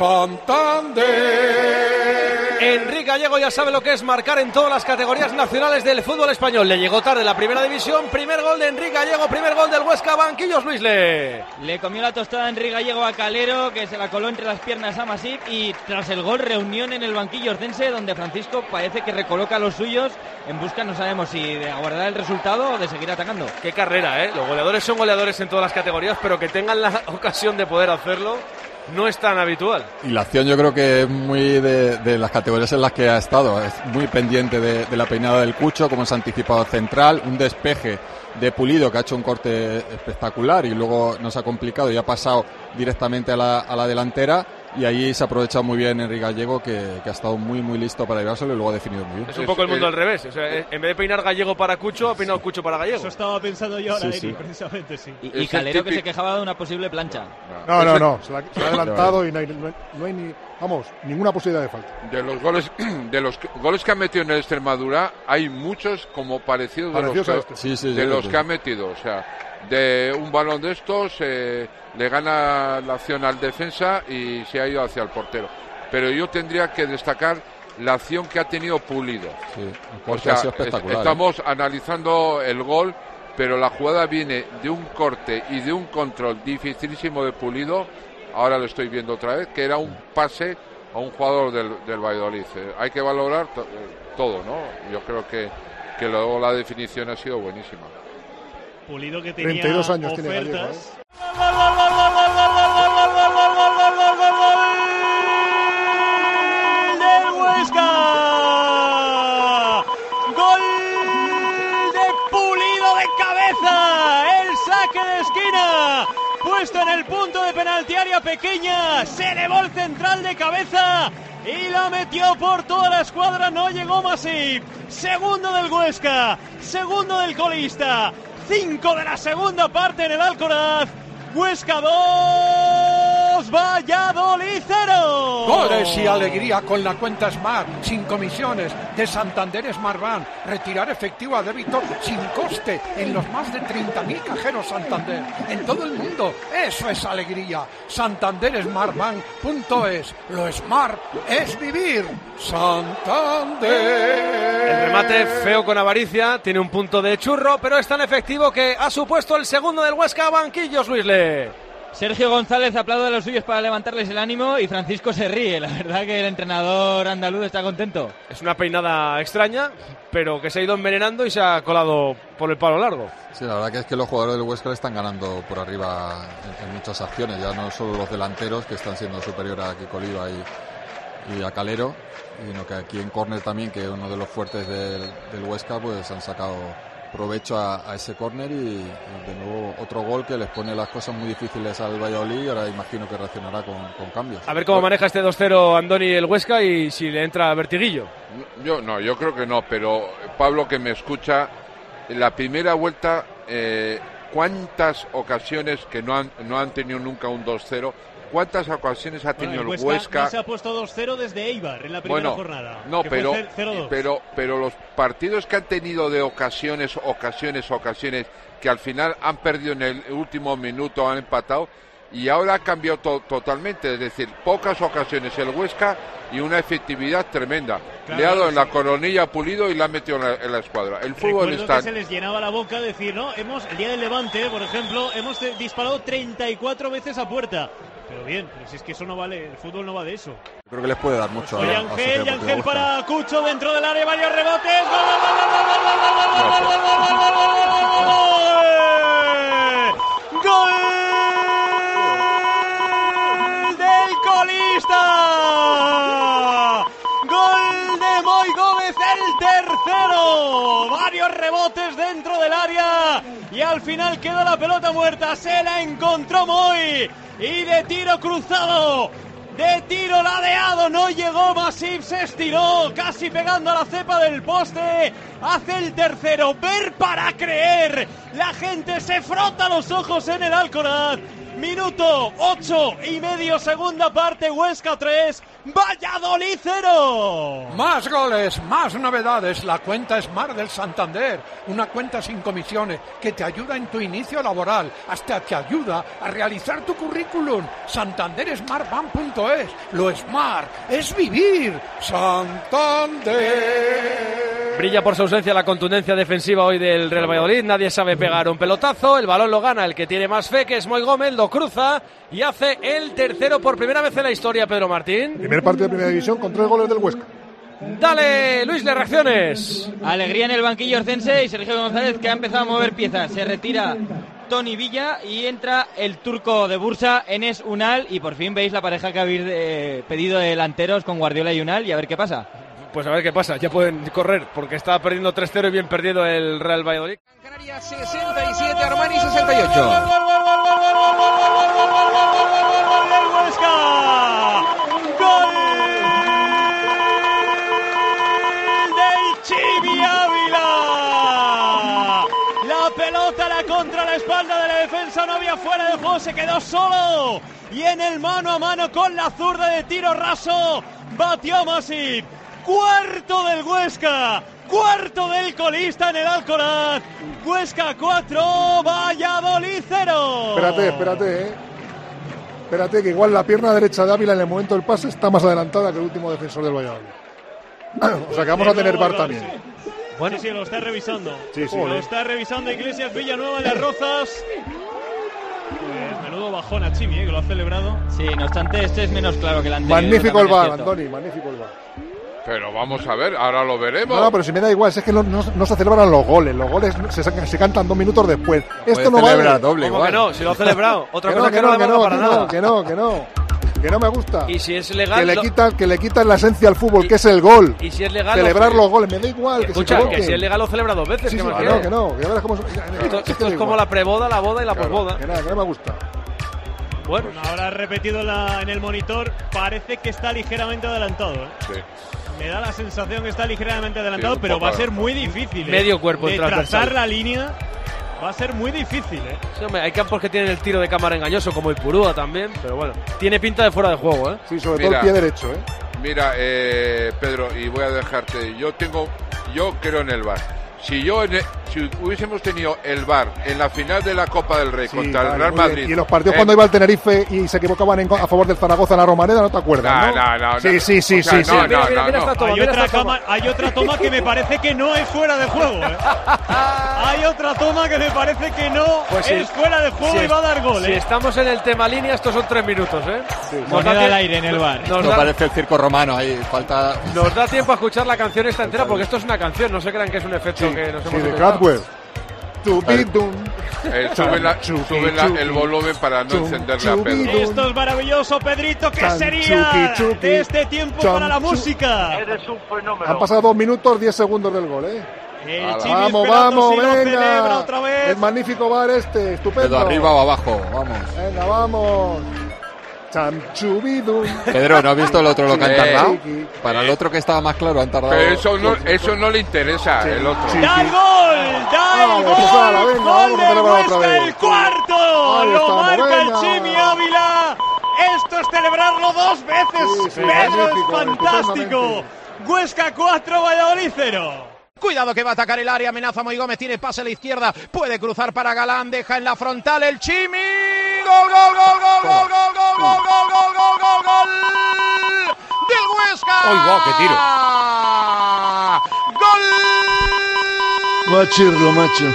Santander. Enrique Gallego ya sabe lo que es marcar en todas las categorías nacionales del fútbol español. Le llegó tarde la primera división, primer gol de Enrique Gallego, primer gol del Huesca, banquillos Luisle. Le comió la tostada Enrique Gallego a Calero, que se la coló entre las piernas a Masip, y tras el gol, reunión en el banquillo orcense, donde Francisco parece que recoloca a los suyos en busca, no sabemos si de aguardar el resultado o de seguir atacando. Qué carrera, Los goleadores son goleadores en todas las categorías, pero que tengan la ocasión de poder hacerlo no es tan habitual. Y la acción yo creo que es muy de las categorías en las que ha estado. Es muy pendiente de la peinada del Cucho, como se ha anticipado central, un despeje de Pulido que ha hecho un corte espectacular y luego nos ha complicado y ha pasado directamente a la delantera, y ahí se ha aprovechado muy bien Enrique Gallego, que ha estado muy listo para llevárselo y luego ha definido muy bien. Es un poco el mundo al revés, o sea, en vez de peinar Gallego para Cucho, ha peinado Cucho para Gallego. Eso estaba pensando yo ahora, precisamente, sí. Y Calero, que se quejaba de una posible plancha. No, se ha adelantado y no hay ni, ninguna posibilidad de falta. De los goles que han metido en el Extremadura, hay muchos como parecidos de los que ha metido, o sea, de un balón de estos le gana la acción al defensa y se ha ido hacia el portero. Pero yo tendría que destacar la acción que ha tenido Pulido. O sea, estamos analizando el gol, pero la jugada viene de un corte y de un control dificilísimo de Pulido. Ahora lo estoy viendo otra vez, que era un pase a un jugador del Valladolid. Hay que valorar todo, ¿no? Yo creo que luego la definición ha sido buenísima. Pulido, que tenía 32 años ofertas. Tiene Gallego, del Huesca. Gol de Pulido de cabeza. El saque de esquina. Puesto en el punto de penalti, área pequeña. Se elevó el central de cabeza y la metió por toda la escuadra. No llegó Masip. Segundo del Huesca. Segundo del colista. 5 de la segunda parte en el Alcoraz. Huesca 2, Valladolid 0. Goles y alegría con la cuenta Smart, sin comisiones, de Santander Smart Bank. Retirar efectivo a débito sin coste en los más de 30.000 cajeros Santander en todo el mundo. Eso es alegría. SantanderSmartBank.es. Lo smart es vivir. Santander. El remate feo con avaricia, tiene un punto de churro, pero es tan efectivo que ha supuesto el segundo del Huesca, banquillos Luisle. Sergio González aplaude a los suyos para levantarles el ánimo y Francisco se ríe. La verdad que el entrenador andaluz está contento. Es una peinada extraña, pero que se ha ido envenenando y se ha colado por el palo largo. Sí, la verdad que es que los jugadores del Huesca le están ganando por arriba en muchas acciones, ya no solo los delanteros, que están siendo superiores a Kiko Oliva y a Calero, sino que aquí en córner también, que es uno de los fuertes del Huesca, pues han sacado provecho a ese córner y de nuevo otro gol que les pone las cosas muy difíciles al Valladolid, y ahora imagino que reaccionará con cambios. A ver cómo maneja este 2-0 Andoni el Huesca y si le entra vertiguillo. Yo creo que no, pero Pablo, que me escucha, en la primera vuelta, ¿cuántas ocasiones que no han tenido nunca un 2-0? ¿Cuántas ocasiones ha tenido el Huesca? No se ha puesto 2-0 desde Eibar en la primera jornada. No, pero los partidos que han tenido de ocasiones, que al final han perdido en el último minuto, han empatado, y ahora ha cambiado totalmente, es decir, pocas ocasiones el Huesca y una efectividad tremenda. Claro, le ha dado en la coronilla Pulido y la ha metido en la escuadra. El fútbol está... que se les llenaba la boca decir, ¿no? El día del Levante, por ejemplo, hemos disparado 34 veces a puerta. Pero bien, pero si es que eso no vale, el fútbol no va de eso. Creo que les puede dar mucho. Ángel para Cucho dentro del área, varios rebotes. ¡Gol! ¡Del colista! ¡Gol de Moy Gómez, el tercero! Varios rebotes dentro del área y al final quedó la pelota muerta. Se la encontró Moy y de tiro cruzado, de tiro ladeado, no llegó. Masip se estiró, casi pegando a la cepa del poste. Hace el tercero. Ver para creer. La gente se frota los ojos en el Alcoraz. Minuto 8:30, segunda parte. Huesca 3, Valladolid 0. Más goles, más novedades. La cuenta Smart del Santander, una cuenta sin comisiones que te ayuda en tu inicio laboral, hasta te ayuda a realizar tu currículum. SantanderSmartBank.es. Lo Smart es vivir. Santander. Brilla por su ausencia la contundencia defensiva hoy del Real Valladolid. Nadie sabe pegar un pelotazo. El balón lo gana el que tiene más fe, que es Moy Gómez. Lo cruza y hace el tercero por primera vez en la historia, Pedro Martín. Primer partido de primera división con 3 goles del Huesca. Dale, Luis, le reacciones. Alegría en el banquillo orcense y Sergio González, que ha empezado a mover piezas. Se retira Tony Villa y entra el turco de Bursa, Enes Unal, y por fin veis la pareja que habéis pedido de delanteros con Guardiola y Unal, y a ver qué pasa. Pues a ver qué pasa, ya pueden correr, porque estaba perdiendo 3-0 y bien perdido el Real Valladolid. Canarias 67, Armani 68. ¡Gol! Huesca! ¡Gol del Chimi Ávila! La pelota la contra la espalda de la defensa, no había fuera de juego, se quedó solo. Y en el mano a mano con la zurda de tiro raso, batió Masip. Cuarto del Huesca, cuarto del colista en el Alcoraz. Huesca 4, Valladolid 0. Espérate, que igual la pierna derecha de Ávila en el momento del pase está más adelantada que el último defensor del Valladolid. O sea que vamos a tener VAR también. Sí. Bueno. Sí, lo está revisando. Sí. Lo está revisando Iglesias Villanueva de Rozas. Pues menudo bajón a Chimi, que lo ha celebrado. Sí, no obstante, este es menos claro que el anterior. Magnífico el VAR, Andoni, magnífico el VAR. Pero vamos a ver, ahora lo veremos. No, pero si me da igual, es que no se celebran los goles se cantan 2 minutos después. Esto no vale. Doble igual. Que no, si lo ha celebrado. Otra cosa que no para nada. Que no me gusta. Y si es legal, que le quitan la esencia al fútbol, que es el gol. Y si es legal, celebrar los goles, me da igual. Escucha, que si es legal lo celebra 2 veces. Sí, que no. Que ya verás cómo esto es como la preboda, la boda y la posboda. Que no me gusta. Bueno, ahora repetido en el monitor, parece que está ligeramente adelantado. Sí. Me da la sensación que está ligeramente adelantado, pero va a ser muy difícil. Medio cuerpo de trazar la línea. Va a ser muy difícil, Sí, hombre, hay campos que tienen el tiro de cámara engañoso, como el Purúa también, pero bueno, tiene pinta de fuera de juego, Sí, sobre todo el pie derecho, Mira, Pedro, y voy a dejarte. Yo creo en el VAR. Si hubiésemos tenido el VAR en la final de la Copa del Rey contra el Real Madrid. Y en los partidos cuando iba al Tenerife y se equivocaban a favor del Zaragoza en la Romareda, ¿no te acuerdas? No. Sí. Hay otra toma que me parece que no es fuera de juego. Hay otra toma que me parece que no es fuera de juego y va a dar gol. Si estamos en el tema línea, estos son 3 minutos. Nos da al aire en el VAR. Nos parece el circo romano ahí. Falta. Nos da tiempo a escuchar la canción esta entera, porque esto es una canción, no se crean que es un efecto que nos hemos de Cradwell. Sube el volumen para no encenderle a Pedro. Esto es maravilloso, Pedrito. ¿Qué sería de este tiempo para la música? Eres un fenómeno. Han pasado 2 minutos 10 segundos del gol, Vamos, venga. Otra vez. El magnífico VAR estupendo. De arriba o abajo, vamos. Venga, vamos. Pedro, ¿no has visto el otro lo que han tardado? Para el otro que estaba más claro han tardado. Pero eso no le interesa, el otro. ¡Da el gol! ¡Gol de Huesca, el cuarto! Lo marca el Chimi Ávila. Esto es celebrarlo 2 veces. Pedro, es fantástico. Huesca 4, Valladolid 0. Cuidado que va a atacar el área, amenaza Moy Gómez, tiene pase a la izquierda, puede cruzar para Galán, deja en la frontal el Chimi. ¡Gol! ¡Del Huesca! ¡Oiga, qué tiro! ¡Gol! Va a chirlo, macho.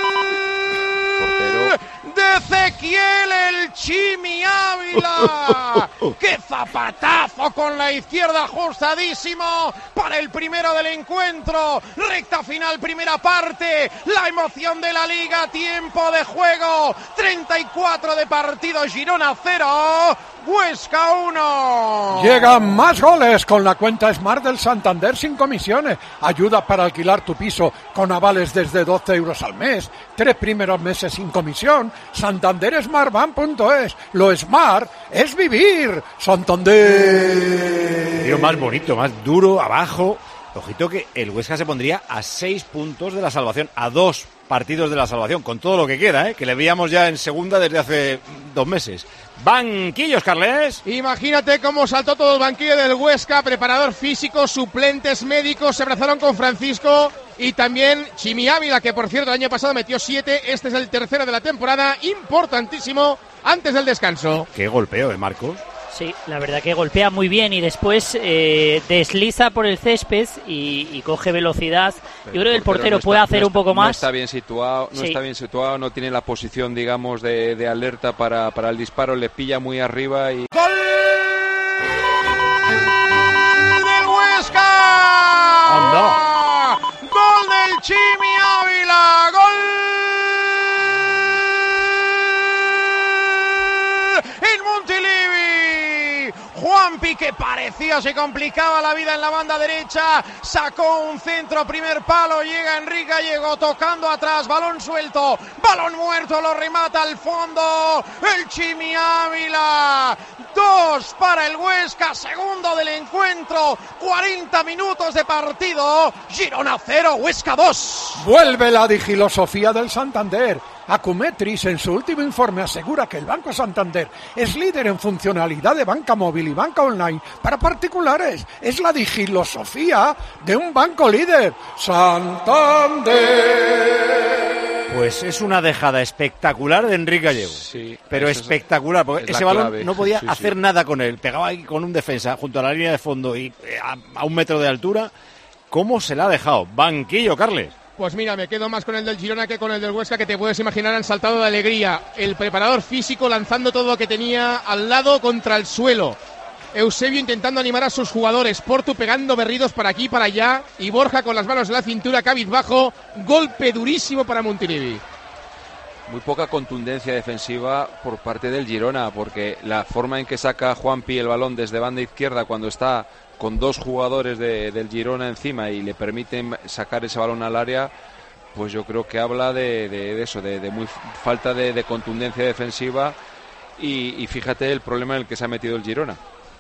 De Ezequiel el Chimi Ávila. ¡Qué zapatazo con la izquierda ajustadísimo para el primero del encuentro! Recta final, primera parte. La emoción de la Liga, tiempo de juego. 34 de partido, Girona 0. Huesca 1. Llegan más goles con la cuenta Smart del Santander sin comisiones. Ayuda para alquilar tu piso con avales desde 12 euros al mes. 3 primeros meses sin comisión. SantanderSmartBank.es. Lo Smart es vivir. Santander. Tiro más bonito, más duro, abajo. Ojito que el Huesca se pondría a 6 puntos de la salvación, a 2 partidos de la salvación, con todo lo que queda, que le veíamos ya en segunda desde hace 2 meses. Banquillos, Carles. Imagínate cómo saltó todo el banquillo del Huesca, preparador físico, suplentes, médicos, se abrazaron con Francisco y también Chimi Ávila, que por cierto el año pasado metió 7, este es el tercero de la temporada, importantísimo antes del descanso. Qué golpeo, Marcos. Sí, la verdad que golpea muy bien y después desliza por el césped y coge velocidad. Yo creo que el portero puede hacer un poco más. No está bien situado, no tiene la posición, digamos, de alerta para el disparo, le pilla muy arriba y... ¡Gol del Huesca! ¡Anda! ¡Gol del Chimi Ávila! ¡Gol! Juanpi, que parecía se complicaba la vida en la banda derecha, sacó un centro, primer palo, llega Enrique Gallego tocando atrás, balón suelto, balón muerto, lo remata al fondo, el Chimi Ávila. 2 para el Huesca, segundo del encuentro, 40 minutos de partido, Girona 0, Huesca 2. Vuelve la digilosofía del Santander. Acumetris en su último informe asegura que el Banco Santander es líder en funcionalidad de banca móvil y banca online para particulares. Es la digilosofía de un banco líder. Santander. Pues es una dejada espectacular de Enrique Gallego. Sí, pero espectacular, porque ese balón no podía hacer nada con él. Pegaba ahí con un defensa junto a la línea de fondo y a 1 metro de altura. ¿Cómo se la ha dejado? Banquillo, Carles. Pues mira, me quedo más con el del Girona que con el del Huesca, que te puedes imaginar han saltado de alegría. El preparador físico lanzando todo lo que tenía al lado contra el suelo. Eusebio intentando animar a sus jugadores. Portu pegando berridos para aquí y para allá. Y Borja con las manos en la cintura, cabizbajo. Golpe durísimo para Montilivi. Muy poca contundencia defensiva por parte del Girona, porque la forma en que saca Juanpi el balón desde banda izquierda cuando está con 2 jugadores del Girona encima y le permiten sacar ese balón al área, pues yo creo que habla de eso, de muy falta de contundencia defensiva y fíjate el problema en el que se ha metido el Girona.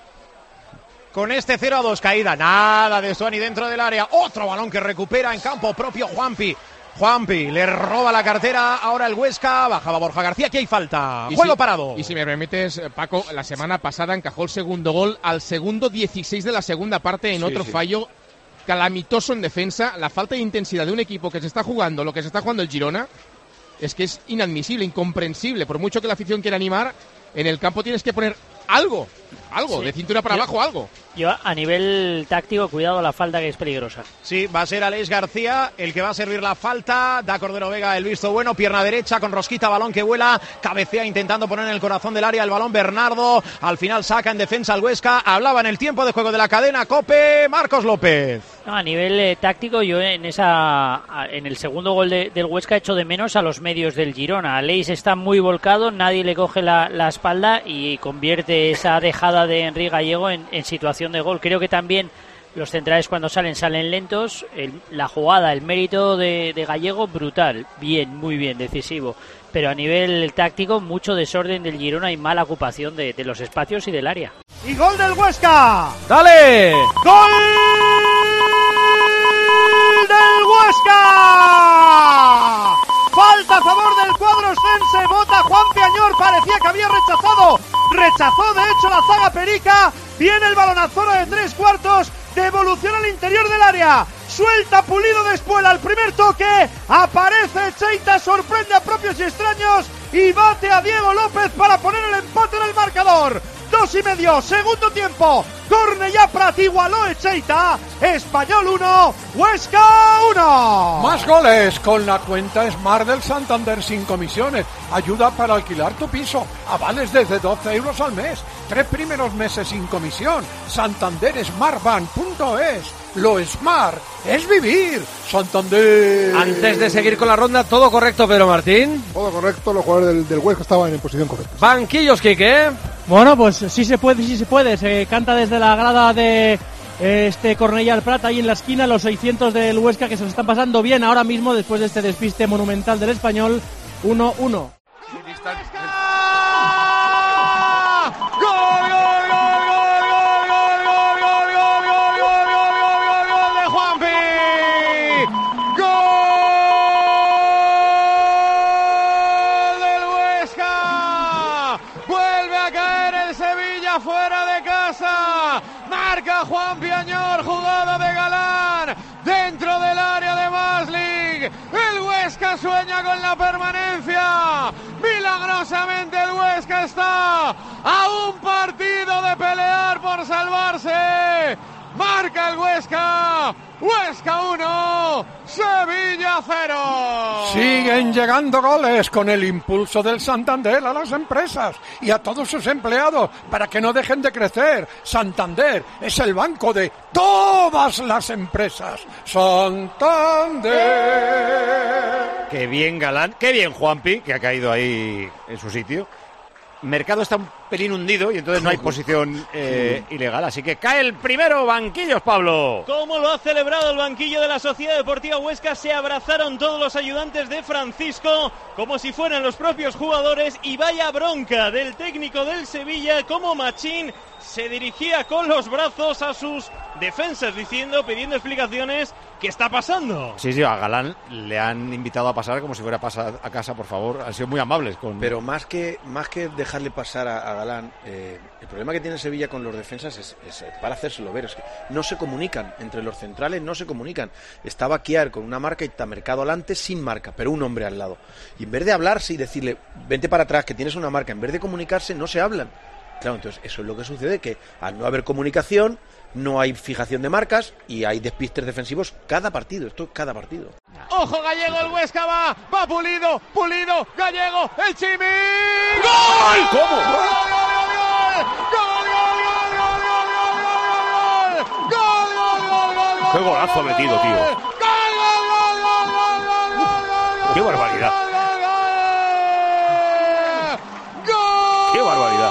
Con este 0-2 caída, nada de Suani dentro del área, otro balón que recupera en campo propio Juanpi le roba la cartera, ahora el Huesca, bajaba Borja García, aquí hay falta, juego parado. Y si me permites, Paco, la semana pasada encajó el segundo gol al segundo 16 de la segunda parte en otro fallo calamitoso en defensa. La falta de intensidad de un equipo que se está jugando lo que se está jugando el Girona es que es inadmisible, incomprensible. Por mucho que la afición quiera animar, en el campo tienes que poner algo, de cintura para abajo, algo. Yo a nivel táctico, cuidado la falta, que es peligrosa. Sí, va a ser Aleix García el que va a servir la falta. Da Cordero Vega el visto bueno, pierna derecha con rosquita, balón que vuela, cabecea intentando poner en el corazón del área el balón Bernardo. Al final saca en defensa al Huesca. Hablaba en el tiempo de juego de la cadena COPE, Marcos López. No, a nivel táctico, yo en el segundo gol del Huesca echo de menos a los medios del Girona. Aleix está muy volcado, nadie le coge la espalda y convierte esa dejada de Enrique Gallego en situación de gol. Creo que también los centrales cuando salen lentos. La jugada, el mérito de Gallego, brutal, bien, muy bien, decisivo. Pero a nivel táctico, mucho desorden del Girona y mala ocupación de los espacios y del área. ¡Y gol del Huesca! ¡Dale! ¡Gol del Huesca! Falta a favor del cuadro ostense, bota Juanpi Añor, parecía que había rechazó de hecho la zaga perica, viene el balón a zona de 3/4, devolución al interior del área, suelta Pulido de Espuela al primer toque, aparece Cheita, sorprende a propios y extraños y bate a Diego López para poner el empate en el marcador. 2:30, segundo tiempo. Cornellà Prat igualó Echeita. Español 1, Huesca 1. Más goles con la cuenta Smart del Santander sin comisiones. Ayuda para alquilar tu piso. Avales desde 12 euros al mes. 3 primeros meses sin comisión. santandersmartbank.es. Lo Smart es vivir. Santander. Antes de seguir con la ronda, todo correcto, Pedro Martín. Todo correcto, los jugadores del Huesca estaban en posición correcta. Banquillos, Quique. Bueno, pues sí se puede. Se canta desde la grada de Cornellà Prat, ahí en la esquina, los 600 del Huesca que se lo están pasando bien ahora mismo después de este despiste monumental del Español. 1-1. Juan Piañor, jugada de Galán dentro del área de Masling. El Huesca sueña con la permanencia. Milagrosamente el Huesca está a un partido de pelear por salvarse. Marca el Huesca. Huesca 1, Sevilla 0. Siguen llegando goles con el impulso del Santander a las empresas y a todos sus empleados para que no dejen de crecer. Santander es el banco de todas las empresas. Santander. Qué bien Galán, qué bien Juanpi, que ha caído ahí en su sitio. Mercado está un pelín hundido y entonces no hay posición ilegal, así que cae el primero. Banquillos, Pablo. ¿Cómo lo ha celebrado el banquillo de la Sociedad Deportiva Huesca? Se abrazaron todos los ayudantes de Francisco como si fueran los propios jugadores, y vaya bronca del técnico del Sevilla, como Machín se dirigía con los brazos a sus defensas pidiendo explicaciones. ¿Qué está pasando? Sí, a Galán le han invitado a pasar como si fuera a casa, por favor. Han sido muy amables con... Pero más que dejarle pasar a Galán, el problema que tiene Sevilla con los defensas es para hacérselo ver. Es que no se comunican, entre los centrales no se comunican. Estaba Kiar con una marca y está Mercado adelante sin marca, pero un hombre al lado. Y en vez de hablarse y decirle, vente para atrás que tienes una marca, en vez de comunicarse no se hablan. Claro, entonces eso es lo que sucede, que al no haber comunicación no hay fijación de marcas y hay despistes defensivos cada partido. Esto es cada partido. Ojo Gallego, el Huesca va Pulido, Gallego, el Chimi. ¡Gol! ¿Cómo? ¡Gol! ¡Qué golazo ha metido, tío! ¡Qué barbaridad! ¡Qué barbaridad!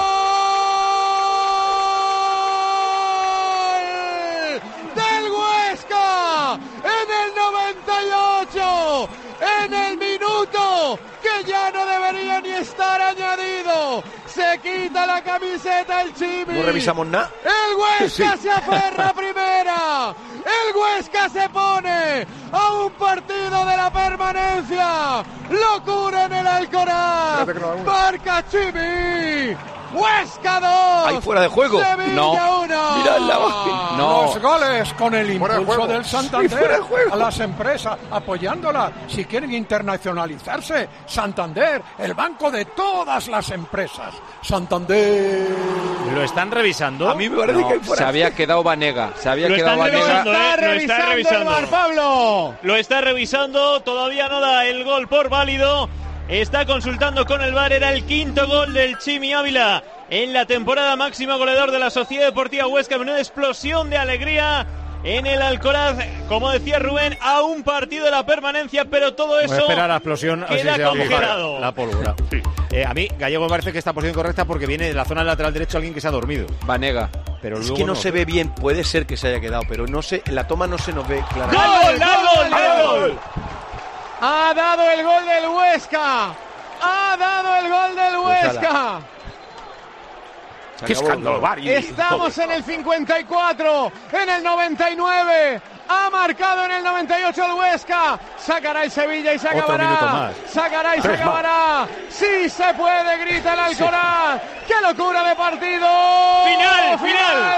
En el minuto que ya no debería ni estar añadido, se quita la camiseta el Chimi. No revisamos nada. El Huesca se aferra a primera. El Huesca se pone a un partido de la permanencia. Locura en el Alcoraz. Marca Chimi. Huesca 2. Ahí fuera de juego. Sevilla no. 1. Mirad no. Los goles con el impulso del Santander a las empresas, apoyándolas si quieren internacionalizarse. Santander, el banco de todas las empresas. Santander. ¿Lo están revisando? A mí me parece que se había quedado Vanega. Lo está revisando el VAR, Pablo. Lo está revisando. Todavía no da el gol por válido. Está consultando con el VAR, era el quinto gol del Chimi Ávila en la temporada, máximo goleador de la Sociedad Deportiva Huesca. Una explosión de alegría en el Alcoraz, como decía Rubén, a un partido de la permanencia, pero todo eso espera la explosión, queda congelado. La pólvora. Sí. A mí, Gallego me parece que está en posición correcta porque viene de la zona lateral derecho alguien que se ha dormido. Vanega. Pero es que no se ve bien, puede ser que se haya quedado, pero no se, en la toma no se nos ve claramente. ¡Gol! Ha dado el gol del Huesca. Ha dado el gol del Huesca. ¡Qué escándalo! Estamos en el 54, en el 99. Ha marcado en el 98 el Huesca. Sacará el Sevilla y se acabará. Sacará y se acabará. Sí se puede, grita el Alcoraz. ¡Qué locura de partido! ¡Final!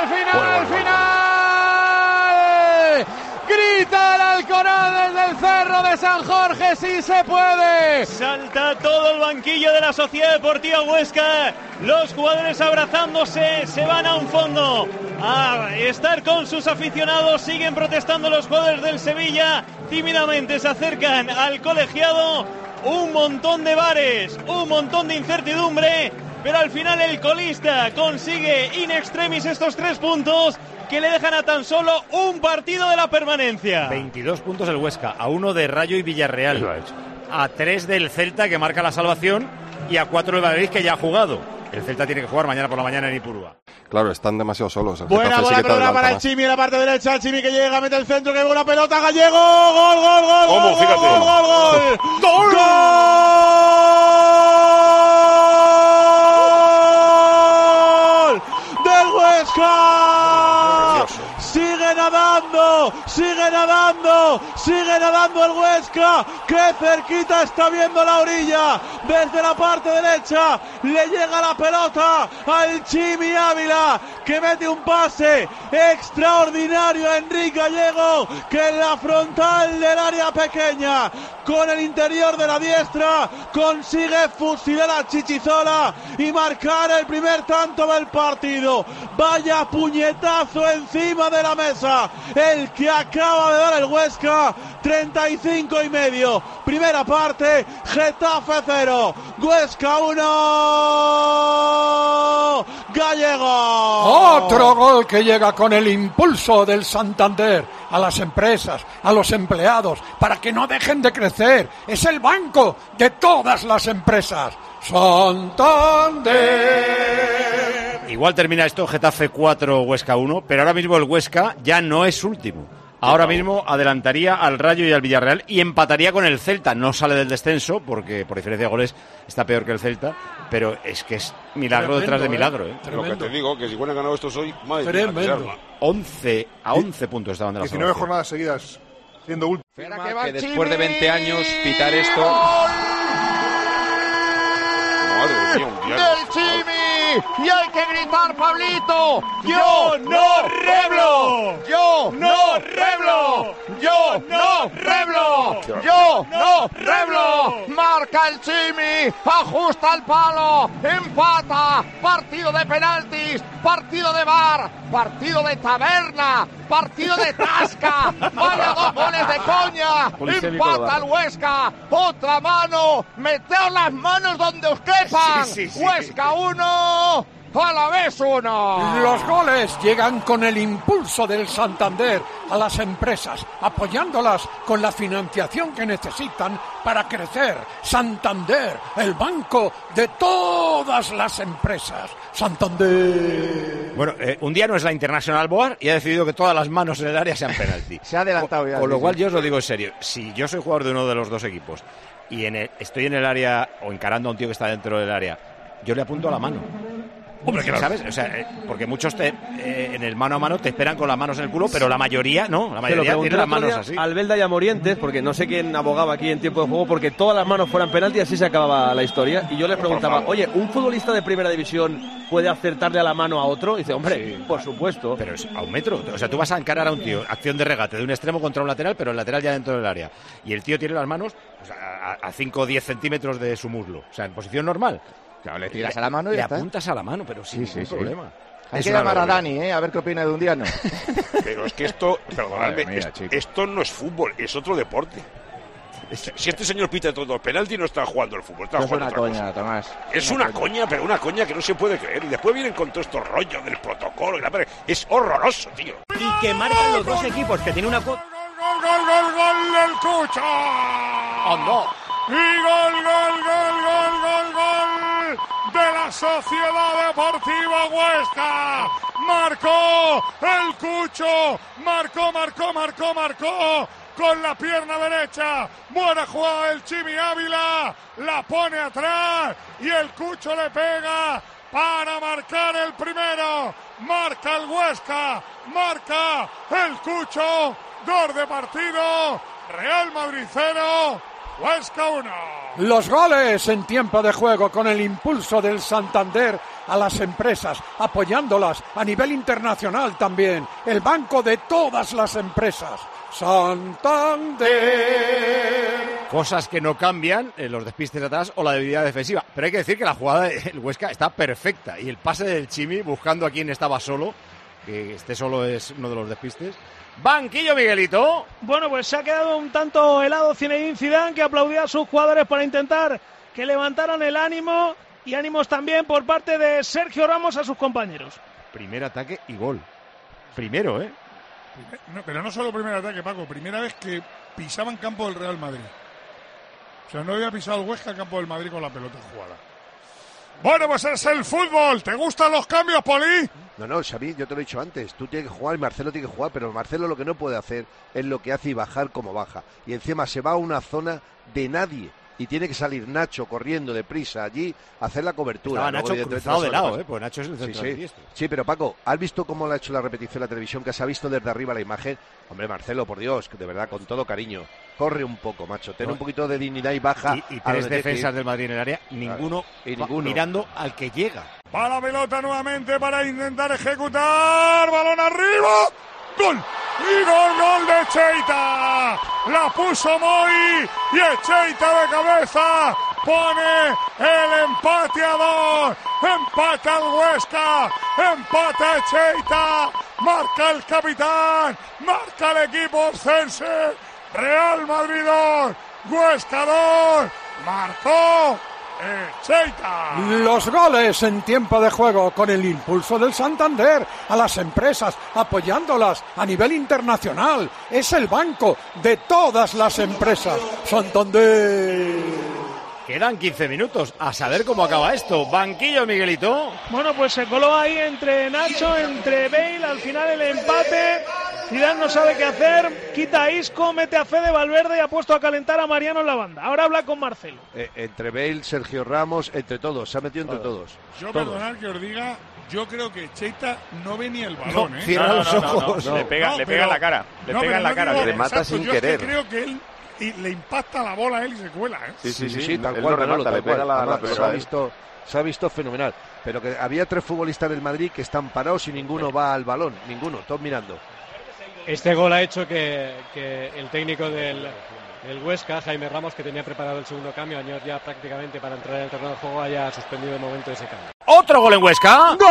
Grita el Alcoraz desde el cerro Centro de San Jorge, sí se puede. Salta todo el banquillo de la Sociedad Deportiva Huesca. Los jugadores abrazándose, se van a un fondo a estar con sus aficionados. Siguen protestando los jugadores del Sevilla. Tímidamente se acercan al colegiado. Un montón de bares, un montón de incertidumbre, pero al final el colista consigue in extremis estos 3 puntos que le dejan a tan solo un partido de la permanencia. 22 puntos el Huesca, a 1 de Rayo y Villarreal, a 3 del Celta, que marca la salvación, y a 4 del Madrid, que ya ha jugado. El Celta tiene que jugar mañana por la mañana en Ipurúa. Claro, están demasiado solos. Buena pelota para el Chimi en la parte derecha. El Chimi que llega, mete el centro, que buena pelota. Gallego. Gol. ¿Cómo? Fíjate. Gol. Del Huesca. Sigue nadando el Huesca. Qué cerquita está viendo la orilla. Desde la parte derecha le llega la pelota al Chimi Ávila, que mete un pase extraordinario a Enrique Gallego, que en la frontal del área pequeña, con el interior de la diestra, consigue fusilar a Chichizola y marcar el primer tanto del partido. Vaya puñetazo encima de la mesa el que acaba de dar el Huesca. 35,5, primera parte. Getafe 0, Huesca 1, Gallego. Otro gol que llega con el impulso del Santander a las empresas, a los empleados, para que no dejen de crecer. Es el banco de todas las empresas. Santander. Igual termina esto Getafe 4, Huesca 1, pero ahora mismo el Huesca ya no es último. Ahora mismo adelantaría al Rayo y al Villarreal y empataría con el Celta. No sale del descenso porque por diferencia de goles está peor que el Celta, pero es que es milagro tremendo, detrás de milagro. Lo que te digo, que si hubieran ganado estos hoy, madre mía, 11 puntos estaban de la 19 jornadas seguidas siendo último. Que después de 20 años pitar esto... Madre mía, del Chimi. Y hay que gritar, Pablito. Yo no reblo. Yo no reblo. Yo no reblo. Yo no reblo. Marca el Chimi. Ajusta el palo. Empata. Partido de penaltis. Partido de bar. Partido de taberna. Partido de tasca. Vaya 2 goles de coña. Empata el Huesca. Otra mano. Meteos las manos donde os quepan. Sí. Huesca 1. Alavés 1. Los goles llegan con el impulso del Santander a las empresas, apoyándolas con la financiación que necesitan para crecer. Santander, el banco de todas las empresas. Santander. Bueno, un día no es la International Board y ha decidido que todas las manos en el área sean penalti. Se ha adelantado ya. Con lo cual yo os lo digo en serio. Si yo soy jugador de uno de los dos equipos y estoy en el área o encarando a un tío que está dentro del área, yo le apunto a la mano. Hombre, claro. ¿Sabes? O sea, porque muchos en el mano a mano te esperan con las manos en el culo, pero la mayoría no. La mayoría tiene las manos así. Albelda y a Morientes, porque no sé quién abogaba aquí en tiempo de juego, porque todas las manos fueran penalti y así se acababa la historia. Y yo les preguntaba, oye, ¿un futbolista de primera división puede acertarle a la mano a otro? Y dice, hombre, sí, por supuesto. Pero es a un metro. O sea, tú vas a encarar a un tío, acción de regate de un extremo contra un lateral, pero el lateral ya dentro del área. Y el tío tiene las manos pues, a 5 o 10 centímetros de su muslo. O sea, en posición normal. Claro, le tiras a la mano y le ya está. Apuntas a la mano, pero sin ningún problema. Hay que llamar a Dani, a ver qué opina de un día, ¿no? Pero es que esto, perdonadme, esto no es fútbol, es otro deporte. Si este señor pita todos los penaltis, no está jugando el fútbol, está jugando otra cosa. Tomás. Es una coña, pero una coña que no se puede creer. Y después vienen con todo estos rollos del protocolo. Es horroroso, tío. Y que marcan los dos equipos, que tiene una... ¡Gol del Cucho! ¡Anda! Y gol de la Sociedad Deportiva Huesca. Marcó el Cucho. Marcó con la pierna derecha. Buena jugada del Chimi Ávila. La pone atrás y el Cucho le pega para marcar el primero. Marca el Huesca. Marca el Cucho. Gol de partido. Real Madrid 0. Huesca 1. Los goles en tiempo de juego con el impulso del Santander a las empresas, apoyándolas a nivel internacional también. El banco de todas las empresas. Santander. Cosas que no cambian en los despistes de atrás o la debilidad defensiva. Pero hay que decir que la jugada del Huesca está perfecta. Y el pase del Chimi, buscando a quien estaba solo, que esté solo es uno de los despistes. Banquillo, Miguelito. Bueno, pues se ha quedado un tanto helado Zinedine Zidane, que aplaudía a sus jugadores para intentar que levantaran el ánimo, y ánimos también por parte de Sergio Ramos a sus compañeros. Primer ataque y gol. Primero, ¿eh? No, pero no solo primer ataque, Paco. Primera vez que pisaban campo del Real Madrid. O sea, no había pisado el Huesca campo del Madrid con la pelota jugada. Bueno, pues es el fútbol. ¿Te gustan los cambios, Poli? No, Xavi, yo te lo he dicho antes. Tú tienes que jugar y Marcelo tiene que jugar, pero Marcelo lo que no puede hacer es lo que hace y bajar como baja. Y encima se va a una zona de nadie. Y tiene que salir Nacho corriendo deprisa allí a hacer la cobertura. Estaba Nacho cruzado de lado, pues Nacho es el centro del diestro. Sí, pero Paco, ¿has visto cómo le ha hecho la repetición la televisión? Que se ha visto desde arriba la imagen. Hombre, Marcelo, por Dios, de verdad, con todo cariño. Corre un poco, macho. Ten un poquito de dignidad y baja. Y tres defensas del Madrid en el área, ninguno mirando al que llega. Va la pelota nuevamente para intentar ejecutar. Balón arriba. ¡Gol! Y gol de Cheita. La puso Moi y Cheita de cabeza pone el empate a 2. Empata el Huesca. Empata Cheita. Marca el capitán. Marca el equipo oscense. Real Madrid 2. Huesca 2. Marcó Cheita. Los goles en tiempo de juego con el impulso del Santander a las empresas, apoyándolas a nivel internacional. Es el banco de todas las empresas. Santander. Quedan 15 minutos, a saber cómo acaba esto. Banquillo, Miguelito. Bueno, pues se coló ahí entre Nacho, entre Bale, al final el empate. Zidane no sabe qué hacer, quita a Isco, mete a Fede Valverde y ha puesto a calentar a Mariano en la banda. Ahora habla con Marcelo. Entre Bale, Sergio Ramos, entre todos, se ha metido entre todos. Yo perdonad que os diga, yo creo que Cheita no ve ni el balón, ¿eh? Cierra los ojos. Le pega en la cara. Le pega en la cara. Le mata sin querer. Yo creo que él le impacta la bola a él y se cuela, ¿eh? Sí, tal cual. Le pega la pelota. Se ha visto fenomenal. Pero que había 3 futbolistas del Madrid que están parados y ninguno va al balón. Ninguno, todos mirando. Este gol ha hecho que el técnico del Huesca, Jaime Ramos, que tenía preparado el segundo cambio, años ya prácticamente para entrar en el terreno de juego, haya suspendido el momento de ese cambio. ¡Otro gol en Huesca! ¡Gol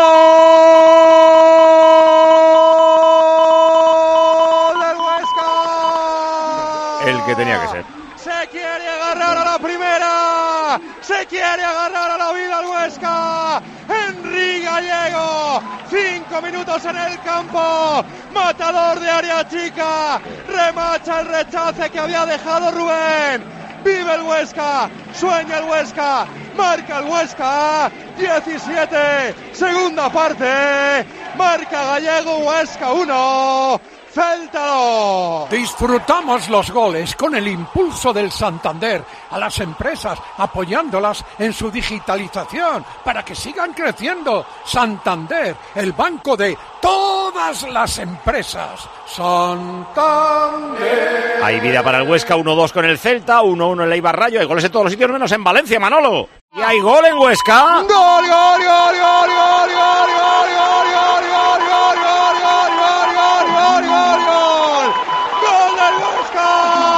del Huesca! El que tenía que ser. Se quiere agarrar a la primera, se quiere agarrar a la vida el Huesca. Henry Gallego, 5 minutos en el campo, matador de área chica, remacha el rechace que había dejado Rubén. Vive el Huesca, sueña el Huesca, marca el Huesca, 17, segunda parte, marca Gallego, Huesca 1. Celta. Disfrutamos los goles con el impulso del Santander a las empresas, apoyándolas en su digitalización para que sigan creciendo. Santander, el banco de todas las empresas. Santander. Hay vida para el Huesca, 1-2 con el Celta, 1-1 en Eibar Rayo. Hay goles en todos los sitios menos en Valencia, Manolo. Y hay gol en Huesca. ¡Gol, gol, gol, gol, gol, gol, gol, gol, gol, gol, gol, gol, gol, gol, gol, gol! ¡Gol del Huesca!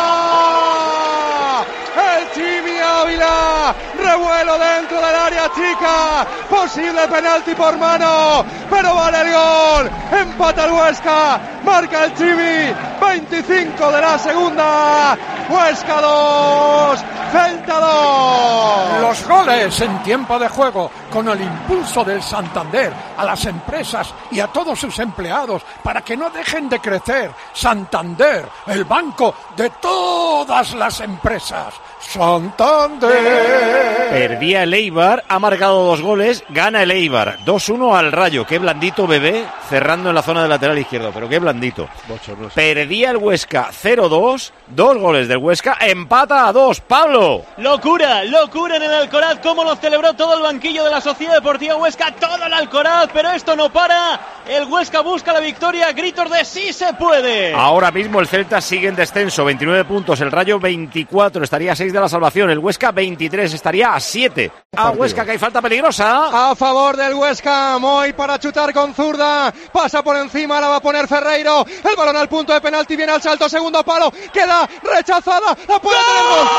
El Chimi Ávila, revuelo dentro del área chica, posible penalti por mano, pero vale el gol. Empata el Huesca, marca el Chimi, 25 de la segunda. Huesca 2, Celta 2. Los goles en tiempo de juego con el impulso del Santander a las empresas y a todos sus empleados para que no dejen de crecer. Santander, el banco de todas las empresas. Santander. Perdía el Eibar, ha marcado 2 goles, gana el Eibar, 2-1 al Rayo. Qué blandito Bebé, cerrando en la zona de lateral izquierdo, pero qué blandito. Perdía el Huesca 0-2, 2 goles del Huesca, empata a 2, Pablo. Locura en el Alcoraz, cómo lo celebró todo el banquillo de la Sociedad Deportiva Huesca, todo el Alcoraz, pero esto no para, el Huesca busca la victoria, gritos de sí se puede. Ahora mismo el Celta sigue en descenso, 29 puntos, el Rayo 24, estaría a 6 de la la salvación. El Huesca 23, estaría a 7. A Huesca, que hay falta peligrosa. A favor del Huesca, Moy para chutar con zurda, pasa por encima, la va a poner Ferreiro, el balón al punto de penalti, viene al salto, segundo palo, queda rechazada, la puede tener gol.